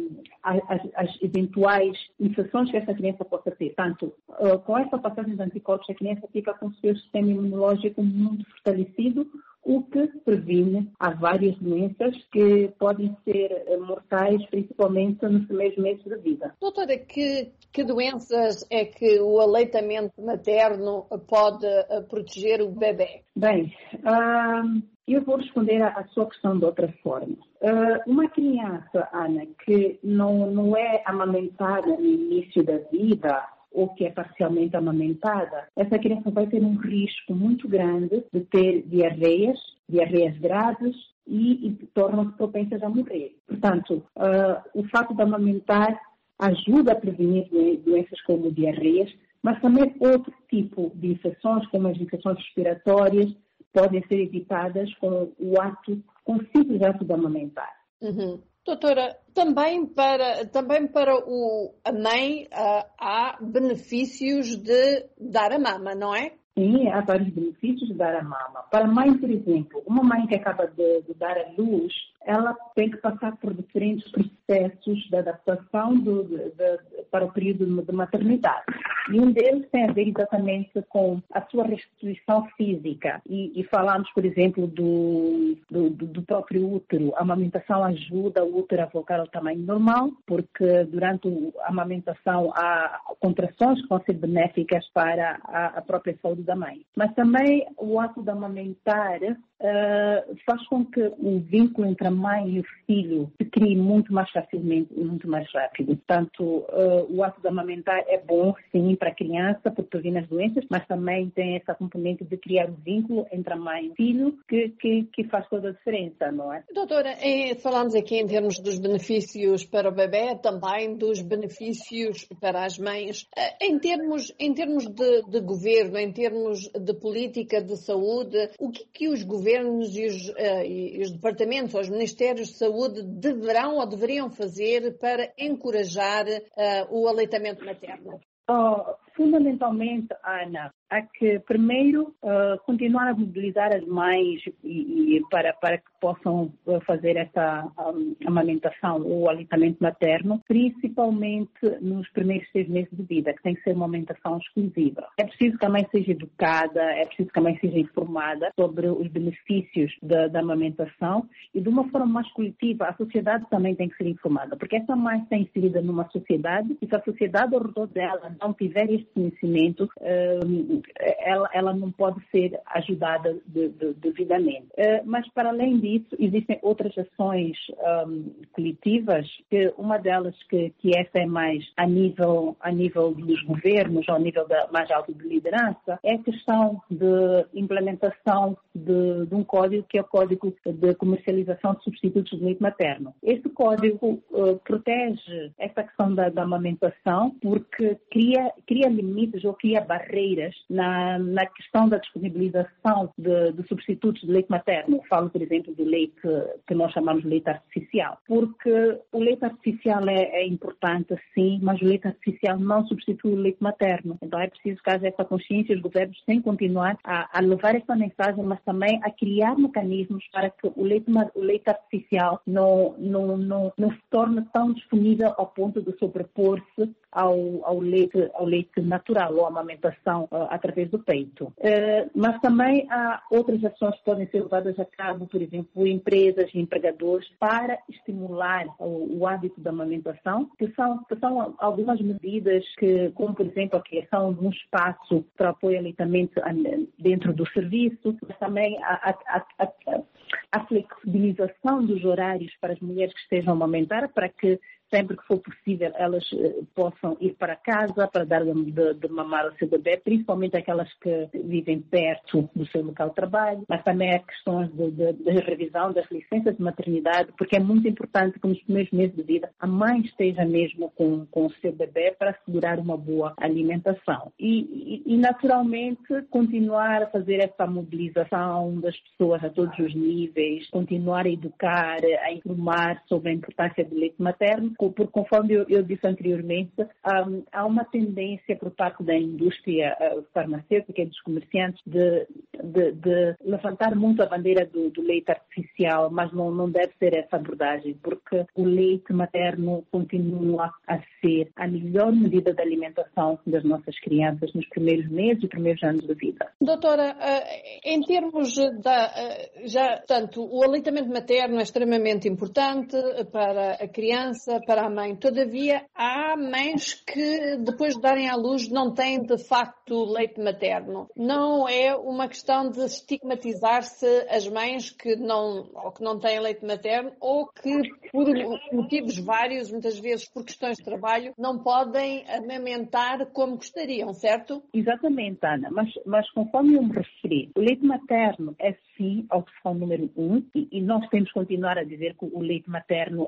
às eventuais infecções que essa criança possa ter. Tanto com essa passagem de anticorpos, a criança fica com o seu sistema imunológico muito fortalecido, o que previne há várias doenças que podem ser mortais, principalmente nos primeiros meses de vida. Doutora, que doenças é que o aleitamento materno pode proteger o bebê? Bem, eu vou responder à sua questão de outra forma. Uma criança, Ana, que não é amamentada no início da vida ou que é parcialmente amamentada, essa criança vai ter um risco muito grande de ter diarreias graves e tornam-se propensas a morrer. Portanto, o fato de amamentar ajuda a prevenir doenças como diarreias, mas também outro tipo de infecções, como as infecções respiratórias, podem ser evitadas com o simples ato de amamentar. Uhum. Doutora, também para a mãe há benefícios de dar a mama, não é? Sim, há vários benefícios de dar a mama. Para a mãe, por exemplo, uma mãe que acaba de dar a luz, ela tem que passar por diferentes processos de adaptação para o período de maternidade. E um deles tem a ver exatamente com a sua restituição física. E falamos, por exemplo, do próprio útero. A amamentação ajuda o útero a voltar ao tamanho normal, porque durante a amamentação há contrações que vão ser benéficas para a própria saúde da mãe. Mas também o ato de amamentar faz com que o vínculo entre a mãe e o filho se crie muito mais facilmente e muito mais rápido. Portanto, o ato de amamentar é bom, sim, para a criança, porque previne as doenças, mas também tem essa componente de criar um vínculo entre a mãe e o filho que faz toda a diferença, não é? Doutora, falamos aqui em termos dos benefícios para o bebê, também dos benefícios para as mães. Em termos de governo, em termos de política de saúde, o que os governos e os departamentos, os ministérios de saúde deverão ou deveriam fazer para encorajar o aleitamento materno? Fundamentalmente, Ana, há que primeiro continuar a mobilizar as mães para que possam fazer essa amamentação ou aleitamento materno, principalmente nos primeiros 6 meses de vida, que tem que ser uma amamentação exclusiva. É preciso que a mãe seja educada, é preciso que a mãe seja informada sobre os benefícios da amamentação e de uma forma mais coletiva, a sociedade também tem que ser informada, porque essa mãe está inserida numa sociedade e se a sociedade ao redor dela não tiver este conhecimento, ela não pode ser ajudada devidamente. Mas, para além disso, existem outras ações coletivas, que uma delas, que essa é mais a nível dos governos, ao nível mais alto de liderança, é a questão de implementação de um código que é o Código de Comercialização de Substitutos de Leite Materno. Este código protege essa questão da amamentação porque cria limites ou cria barreiras na questão da disponibilização de substitutos de leite materno. Falo, por exemplo, do leite que nós chamamos de leite artificial, porque o leite artificial é importante, sim, mas o leite artificial não substitui o leite materno. Então é preciso que haja essa consciência, os governos têm que continuar a levar essa mensagem, mas também a criar mecanismos para que o leite artificial não se torne tão disponível ao ponto de sobrepor-se ao leite natural ou à amamentação através do peito. Mas também há outras ações que podem ser levadas a cabo, por exemplo, por empresas e empregadores para estimular o hábito da amamentação, que são algumas medidas como, por exemplo, a criação de um espaço para apoio ao aleitamento dentro do serviço, mas também a flexibilização dos horários para as mulheres que estejam a amamentar, para que sempre que for possível elas possam ir para casa para dar de mamar ao seu bebê, principalmente aquelas que vivem perto do seu local de trabalho, mas também há questões de revisão das licenças de maternidade, porque é muito importante que nos primeiros meses de vida a mãe esteja mesmo com o seu bebê para assegurar uma boa alimentação. E naturalmente continuar a fazer essa mobilização das pessoas a todos os níveis, continuar a educar, a informar sobre a importância do leite materno, porque conforme eu disse anteriormente, há uma tendência por parte da indústria farmacêutica e dos comerciantes de levantar muito a bandeira do leite artificial, mas não deve ser essa abordagem, porque o leite materno continua a ser a melhor medida de alimentação das nossas crianças nos primeiros meses e primeiros anos de vida. Doutora, em termos portanto, o aleitamento materno é extremamente importante para a criança, para a mãe. Todavia, há mães que depois de darem à luz não têm de facto leite materno. Não é uma questão de estigmatizar-se as mães que não têm leite materno ou que por motivos vários, muitas vezes por questões de trabalho, não podem amamentar como gostariam, certo? Exatamente, Ana, mas conforme eu me referi, o leite materno é sim a opção número 1 e nós temos que continuar a dizer que o leite materno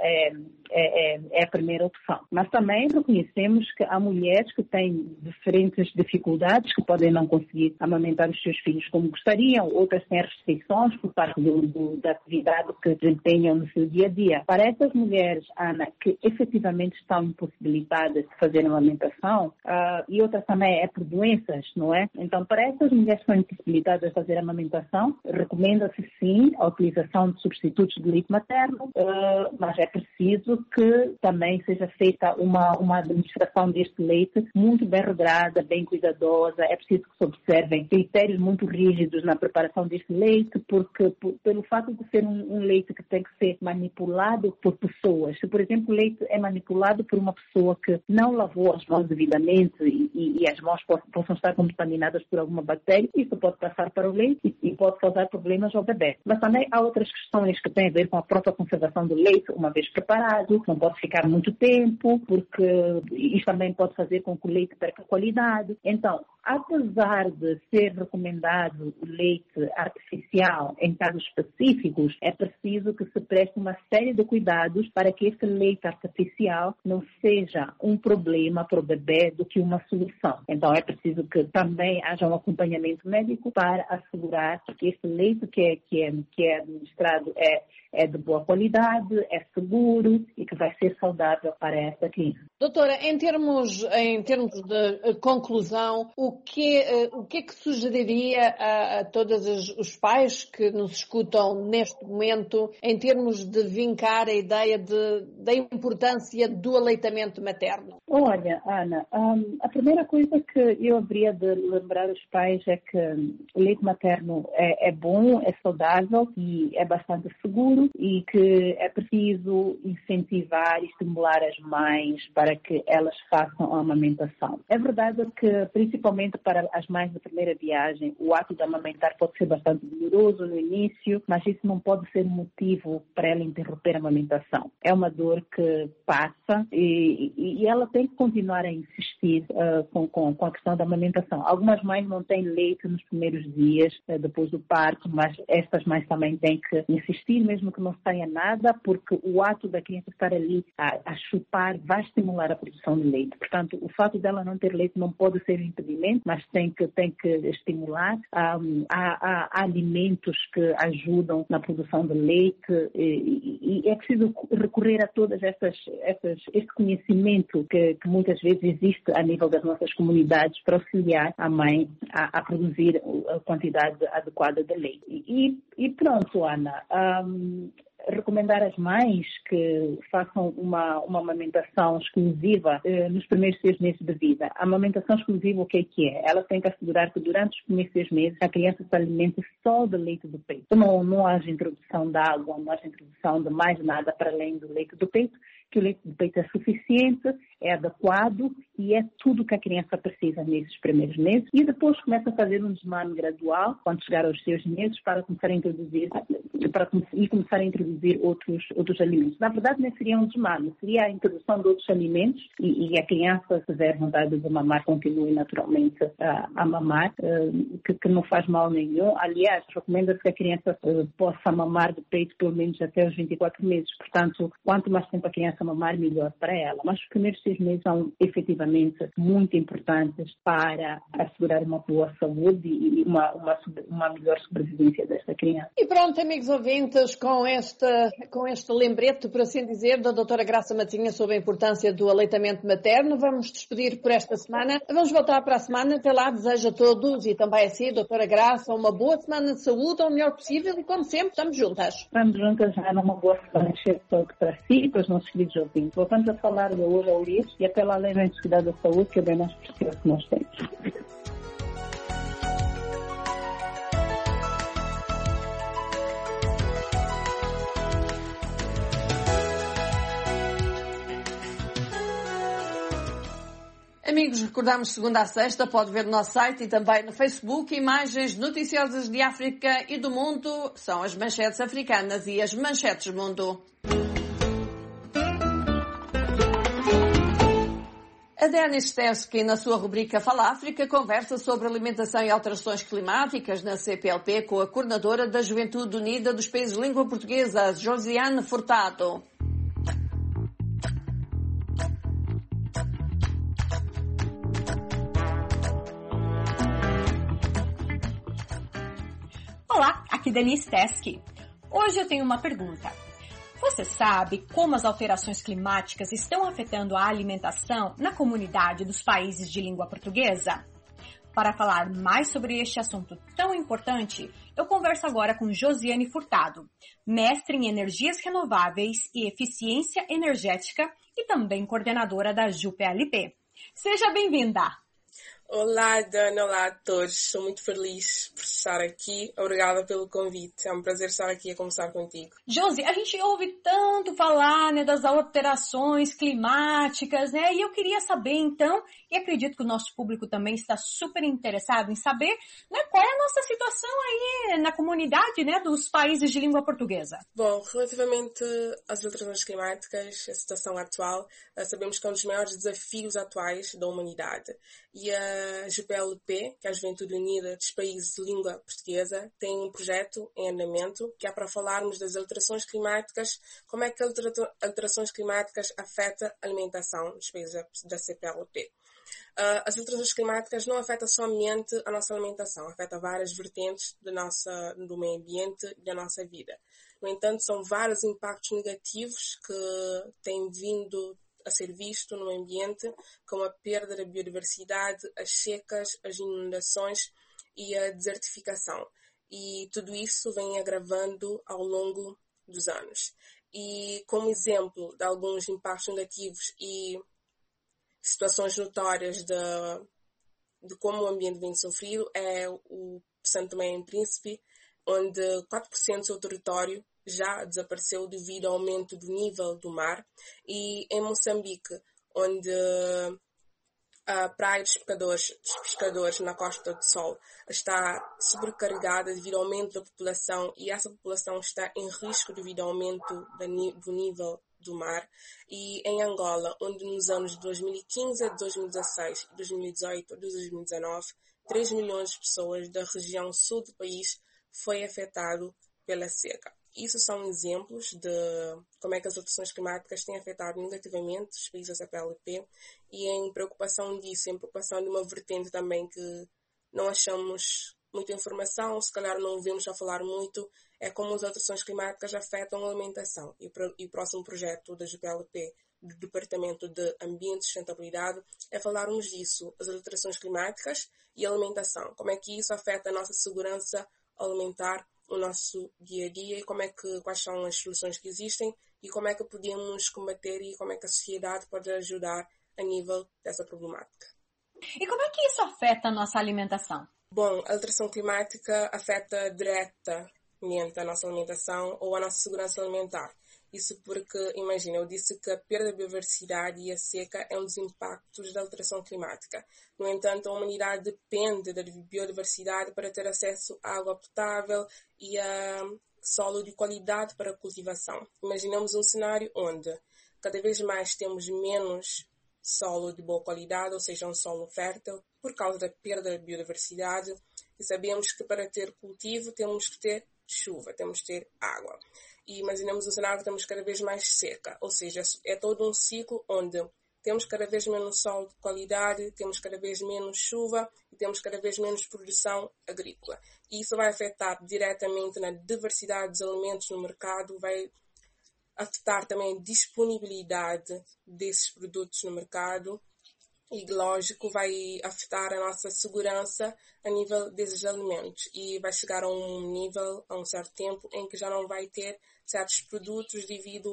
é a primeira opção. Mas também reconhecemos que há mulheres que têm diferentes dificuldades, que podem não conseguir amamentar os seus filhos como gostariam, outras têm restrições por parte da atividade que desempenham no seu dia a dia. Para essas mulheres, Ana, que efetivamente estão impossibilitadas de fazer a amamentação, e outras também é por doenças, não é? Então, para essas mulheres que estão impossibilitadas de fazer a amamentação, recomenda-se sim a utilização de substitutos de leite materno, mas é preciso que também seja feita uma administração deste leite muito bem regrada, bem cuidadosa. É preciso que se observem critérios muito rígidos na preparação deste leite, porque pelo fato de ser um leite que tem que ser manipulado por pessoas. Se, por exemplo, o leite é manipulado por uma pessoa que não lavou as mãos devidamente e as mãos possam estar contaminadas por alguma bactéria, isso pode passar para o leite e pode causar problemas ao bebê. Mas também há outras questões que têm a ver com a própria conservação do leite, uma vez preparado, não pode ficar muito tempo, porque isso também pode fazer com que o leite perca qualidade. Então, apesar de ser recomendado o leite artificial em casos específicos, é preciso que se preste uma série de cuidados para que esse leite artificial não seja um problema para o bebê do que uma solução. Então, é preciso que também haja um acompanhamento médico para assegurar que esse leite que é administrado é de boa qualidade, é seguro e que vai ser saudável para essa criança. Doutora, em termos de conclusão, o que é que sugeriria a todos os pais que nos escutam neste momento em termos de vincar a ideia da importância do aleitamento materno? Olha, Ana, a primeira coisa que eu haveria de lembrar os pais é que o leite materno é bom, é saudável e é bastante seguro e que é preciso incentivar e estimular as mães para que elas façam a amamentação. É verdade que, principalmente para as mães da primeira viagem, o ato de amamentar pode ser bastante doloroso no início, mas isso não pode ser motivo para ela interromper a amamentação. É uma dor que passa e ela tem que continuar a insistir com a questão da amamentação. Algumas mães não têm leite nos primeiros dias depois do parto, mas estas mães também têm que insistir, mesmo que não tenha nada, porque o ato da criança estar ali a chupar vai estimular a produção de leite. Portanto, o fato dela não ter leite não pode ser um impedimento, mas tem que estimular. Há alimentos que ajudam na produção de leite e é preciso recorrer a todas este conhecimento que muitas vezes existe a nível das nossas comunidades para auxiliar a mãe a produzir a quantidade adequada de leite. E pronto, Ana. Recomendar às mães que façam uma amamentação exclusiva nos primeiros 6 meses de vida. A amamentação exclusiva, o que é? Ela tem que assegurar que durante os primeiros 6 meses a criança se alimente só do leite do peito. Não haja introdução de água, não haja introdução de mais nada para além do leite do peito, que o leite do peito é suficiente, é adequado e é tudo que a criança precisa nesses primeiros meses. E depois começa a fazer um desmame gradual, quando chegar aos 6 meses, para começar a introduzir outros alimentos. Na verdade, não seria um desmame, seria a introdução de outros alimentos e a criança, se tiver vontade de mamar, continue naturalmente a mamar, que não faz mal nenhum. Aliás, recomenda-se que a criança possa mamar do peito pelo menos até os 24 meses. Portanto, quanto mais tempo a criança mamar, melhor para ela. Mas os primeiros 6 meses são efetivamente muito importantes para assegurar uma boa saúde e uma melhor sobrevivência desta criança. E pronto, amigos ouvintes, com este lembrete, por assim dizer, da doutora Graça Matinha sobre a importância do aleitamento materno, vamos despedir por esta semana. Vamos voltar para a semana. Até lá, desejo a todos e também a si, doutora Graça, uma boa semana de saúde, o melhor possível e, como sempre, estamos juntas. Estamos juntas já numa boa semana cheia de saúde para si e para os nossos queridos ouvintes. Voltamos a falar de hoje ao livro e até lá lembrem-se de cuidar da saúde, que é bem mais precioso que nós temos. Amigos, recordamos segunda a sexta, pode ver no nosso site e também no Facebook, imagens noticiosas de África e do mundo, são as manchetes africanas e as manchetes do mundo. A Denis Teske, na sua rubrica Fala África, conversa sobre alimentação e alterações climáticas na CPLP com a coordenadora da Juventude Unida dos Países de Língua Portuguesa, Josiane Furtado. Olá, aqui Denise Teske. Hoje eu tenho uma pergunta. Você sabe como as alterações climáticas estão afetando a alimentação na comunidade dos países de língua portuguesa? Para falar mais sobre este assunto tão importante, eu converso agora com Josiane Furtado, mestre em energias renováveis e eficiência energética e também coordenadora da JUPLP. Seja bem-vinda! Olá, Dana, olá a todos. Estou muito feliz por estar aqui. Obrigada pelo convite. É um prazer estar aqui a conversar contigo. Josi, a gente ouve tanto falar, das alterações climáticas, E eu queria saber, então, e acredito que o nosso público também está super interessado em saber, qual é a nossa situação aí na comunidade, dos países de língua portuguesa. Bom, relativamente às alterações climáticas, a situação atual, sabemos que é um dos maiores desafios atuais da humanidade. E a GPLP, que é a Juventude Unida dos Países de Língua Portuguesa, tem um projeto em andamento que é para falarmos das alterações climáticas, como é que alterações climáticas afetam a alimentação dos países da CPLP. As alterações climáticas não afetam somente a nossa alimentação, afetam várias vertentes do meio ambiente e da nossa vida. No entanto, são vários impactos negativos que têm vindo a ser visto no ambiente, como a perda da biodiversidade, as secas, as inundações e a desertificação. E tudo isso vem agravando ao longo dos anos. E como exemplo de alguns impactos negativos e situações notórias de como o ambiente vem sofrido é o São Tomé e Príncipe, onde 4% do seu território já desapareceu devido ao aumento do nível do mar, e em Moçambique, onde a praia dos pescadores na Costa do Sol está sobrecarregada devido ao aumento da população, e essa população está em risco devido ao aumento do nível do mar. E em Angola, onde nos anos de 2015 a 2016, 2018 a 2019, 3 milhões de pessoas da região sul do país foi afetado pela seca. Isso são exemplos de como é que as alterações climáticas têm afetado negativamente os países da CPLP, e em preocupação disso, em preocupação de uma vertente também que não achamos muita informação, se calhar não ouvimos a falar muito, é como as alterações climáticas afetam a alimentação. E o próximo projeto da GPLP, do Departamento de Ambiente e Sustentabilidade, é falarmos disso, as alterações climáticas e a alimentação. Como é que isso afeta a nossa segurança alimentar, o nosso dia a dia, e quais são as soluções que existem e como é que podemos combater e como é que a sociedade pode ajudar a nível dessa problemática. E como é que isso afeta a nossa alimentação? Bom, a alteração climática afeta diretamente a nossa alimentação ou a nossa segurança alimentar. Isso porque, imagina, eu disse que a perda da biodiversidade e a seca é um dos impactos da alteração climática. No entanto, a humanidade depende da biodiversidade para ter acesso à água potável e a solo de qualidade para a cultivação. Imaginamos um cenário onde cada vez mais temos menos solo de boa qualidade, ou seja, um solo fértil, por causa da perda da biodiversidade, e sabemos que para ter cultivo temos que ter chuva, temos que ter água. E imaginamos um cenário que temos cada vez mais seca, ou seja, é todo um ciclo onde temos cada vez menos solo de qualidade, temos cada vez menos chuva e temos cada vez menos produção agrícola. E isso vai afetar diretamente na diversidade dos alimentos no mercado, vai afetar também a disponibilidade desses produtos no mercado e, lógico, vai afetar a nossa segurança a nível desses alimentos, e vai chegar a um nível, a um certo tempo, em que já não vai ter certos produtos devido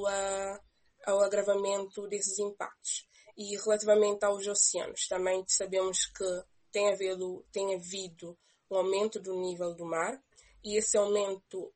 ao agravamento desses impactos. E relativamente aos oceanos, também sabemos que tem havido um aumento do nível do mar, e esse aumento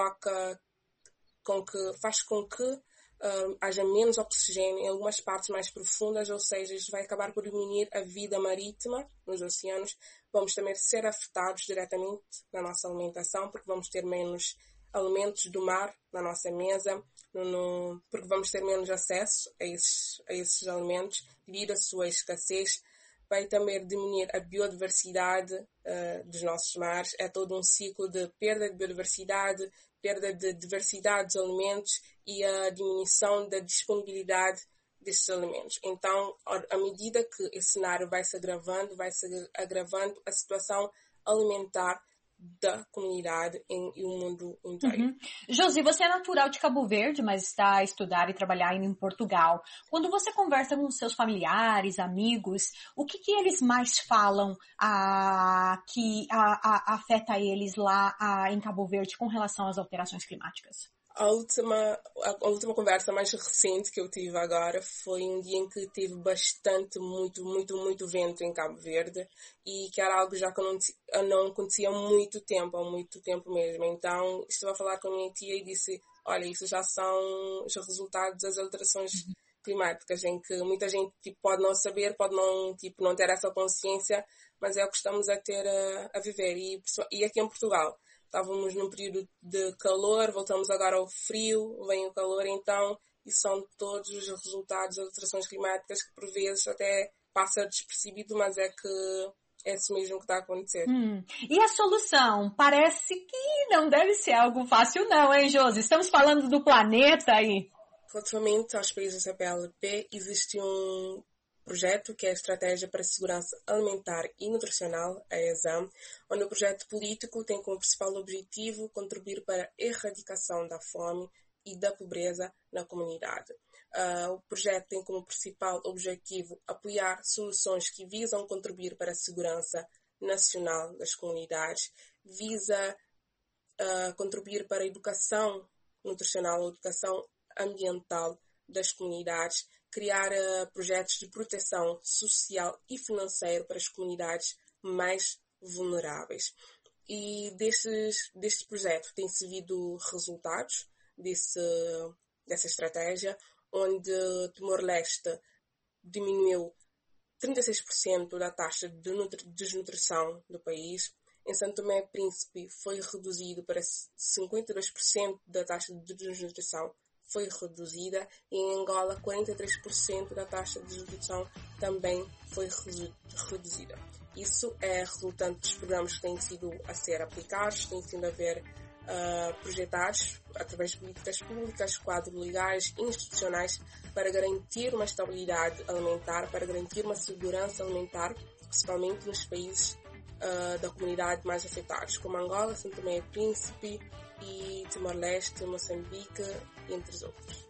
faz com que haja menos oxigênio em algumas partes mais profundas, ou seja, isso vai acabar por diminuir a vida marítima nos oceanos. Vamos também ser afetados diretamente na nossa alimentação, porque vamos ter menos alimentos do mar na nossa mesa, porque vamos ter menos acesso a esses alimentos devido à sua escassez. Vai também diminuir a biodiversidade dos nossos mares. É todo um ciclo de perda de biodiversidade, perda de diversidade dos alimentos e a diminuição da disponibilidade desses alimentos. Então, à medida que esse cenário vai se agravando a situação alimentar da comunidade e o mundo inteiro. Josi, você é natural de Cabo Verde, mas está a estudar e trabalhar em Portugal. Quando você conversa com seus familiares, amigos, o que eles mais falam que afeta eles lá em Cabo Verde com relação às alterações climáticas? A última conversa mais recente que eu tive agora foi um dia em que teve muito vento em Cabo Verde, e que era algo já que não acontecia há muito tempo mesmo. Então, estive a falar com a minha tia e disse, olha, isso já são os resultados das alterações climáticas, em que muita gente pode não saber, pode não ter essa consciência, mas é o que estamos a ter a viver. E aqui em Portugal, estávamos num período de calor, voltamos agora ao frio, vem o calor, então, e são todos os resultados das alterações climáticas que por vezes até passa despercebido, mas é que é isso mesmo que está a acontecer. E a solução? Parece que não deve ser algo fácil não, hein, Josi? Estamos falando do planeta aí. Relativamente aos países da CPLP, existe um projeto que é a Estratégia para a Segurança Alimentar e Nutricional, a ESAM, onde o projeto político tem como principal objetivo contribuir para a erradicação da fome e da pobreza na comunidade. O projeto tem como principal objetivo apoiar soluções que visam contribuir para a segurança nacional das comunidades, visa contribuir para a educação nutricional, a educação ambiental das comunidades, criar projetos de proteção social e financeira para as comunidades mais vulneráveis. E deste projeto têm servido resultados dessa estratégia, onde Timor-Leste diminuiu 36% da taxa de desnutrição do país. Em São Tomé e Príncipe foi reduzido para 52% da taxa de desnutrição foi reduzida, e em Angola 43% da taxa de desnutrição também foi reduzida. Isso é resultante dos programas que têm sido a ser aplicados, têm sido a ver projetados através de políticas públicas, quadros legais e institucionais para garantir uma estabilidade alimentar, para garantir uma segurança alimentar, principalmente nos países da comunidade mais afetados, como Angola, São Tomé e Príncipe e Timor-Leste, Moçambique, entre os outros.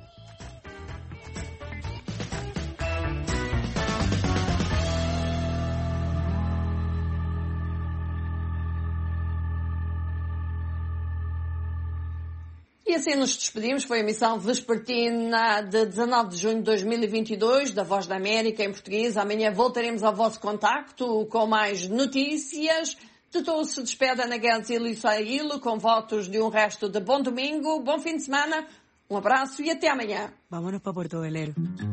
E assim nos despedimos. Foi a emissão vespertina de 19 de junho de 2022 da Voz da América em português. Amanhã voltaremos ao vosso contacto com mais notícias. De todos se despede Ana Guedes e Lisa Hilo com votos de um resto de bom domingo, bom fim de semana, um abraço e até amanhã. Vámonos para Puerto Velero.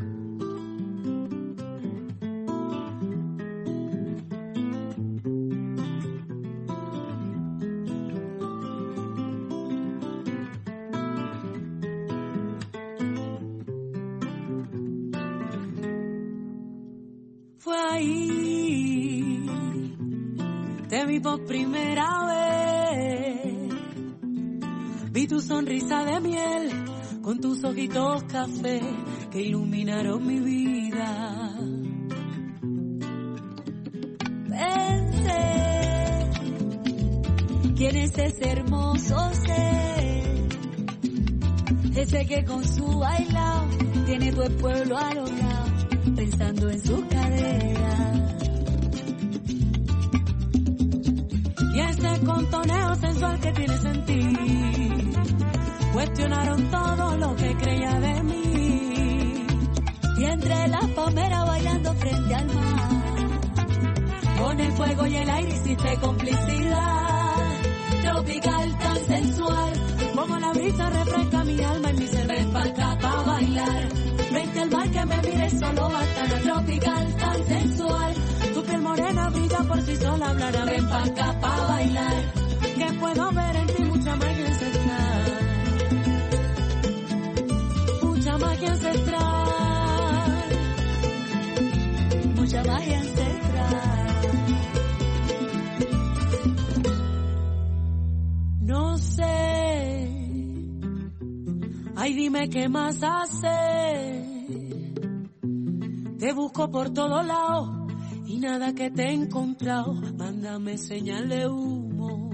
Fue ahí, te vi por primera vez, vi tu sonrisa de miel, con tus ojitos café que iluminaron mi vida. Pensé, ¿quién es ese hermoso ser? Ese que con su bailao tiene todo el pueblo alocao, pensando en su cadera. Y ese contoneo sensual que tienes en ti, cuestionaron todo lo que creía de mí. Y entre las palmeras bailando frente al mar, con el fuego y el aire hiciste complicidad. Tropical, tan sensual, como la brisa refresca mi alma y mi cerveza pa' acá pa' bailar. Frente al mar que me mire solo basta. Tropical, tan sensual, tu piel morena brilla por sí sola, hablará. Ven pa' acá pa' bailar, que puedo ver en ti mucha magia ancestral. Mucha magia ancestral, mucha magia ancestral. No sé, ay dime qué más hacer. Te busco por todos lados y nada que te he encontrado. Mándame señal de humo.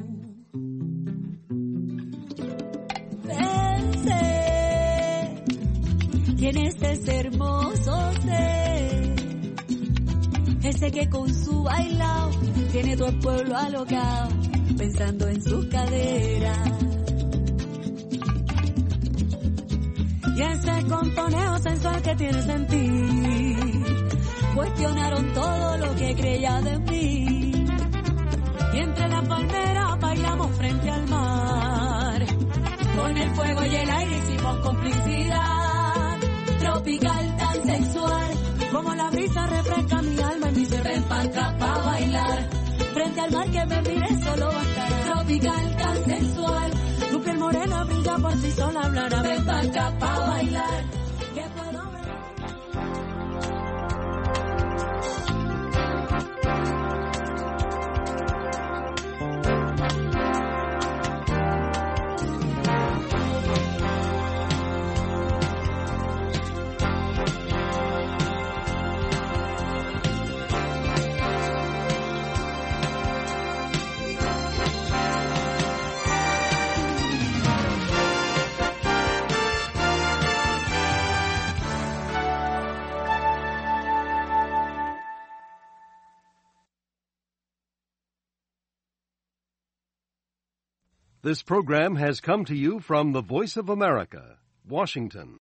Pensé, ¿quién es ese hermoso ser? Ese que con su bailao tiene todo el pueblo alocao, pensando en su cadera. Y ese contoneo sensual que tienes en ti, cuestionaron todo lo que creía de mí. Y entre las palmeras bailamos frente al mar, con el fuego y el aire hicimos complicidad. Tropical, tan sexual, como la brisa refresca mi alma y mi cerveza. Ven pa' acá pa' bailar, frente al mar que me mire solo bastará. Tropical, tan sensual, tu piel morena brilla por sí sola, hablará. Ven pa' acá pa' bailar, que puedo ver. This program has come to you from the Voice of America, Washington.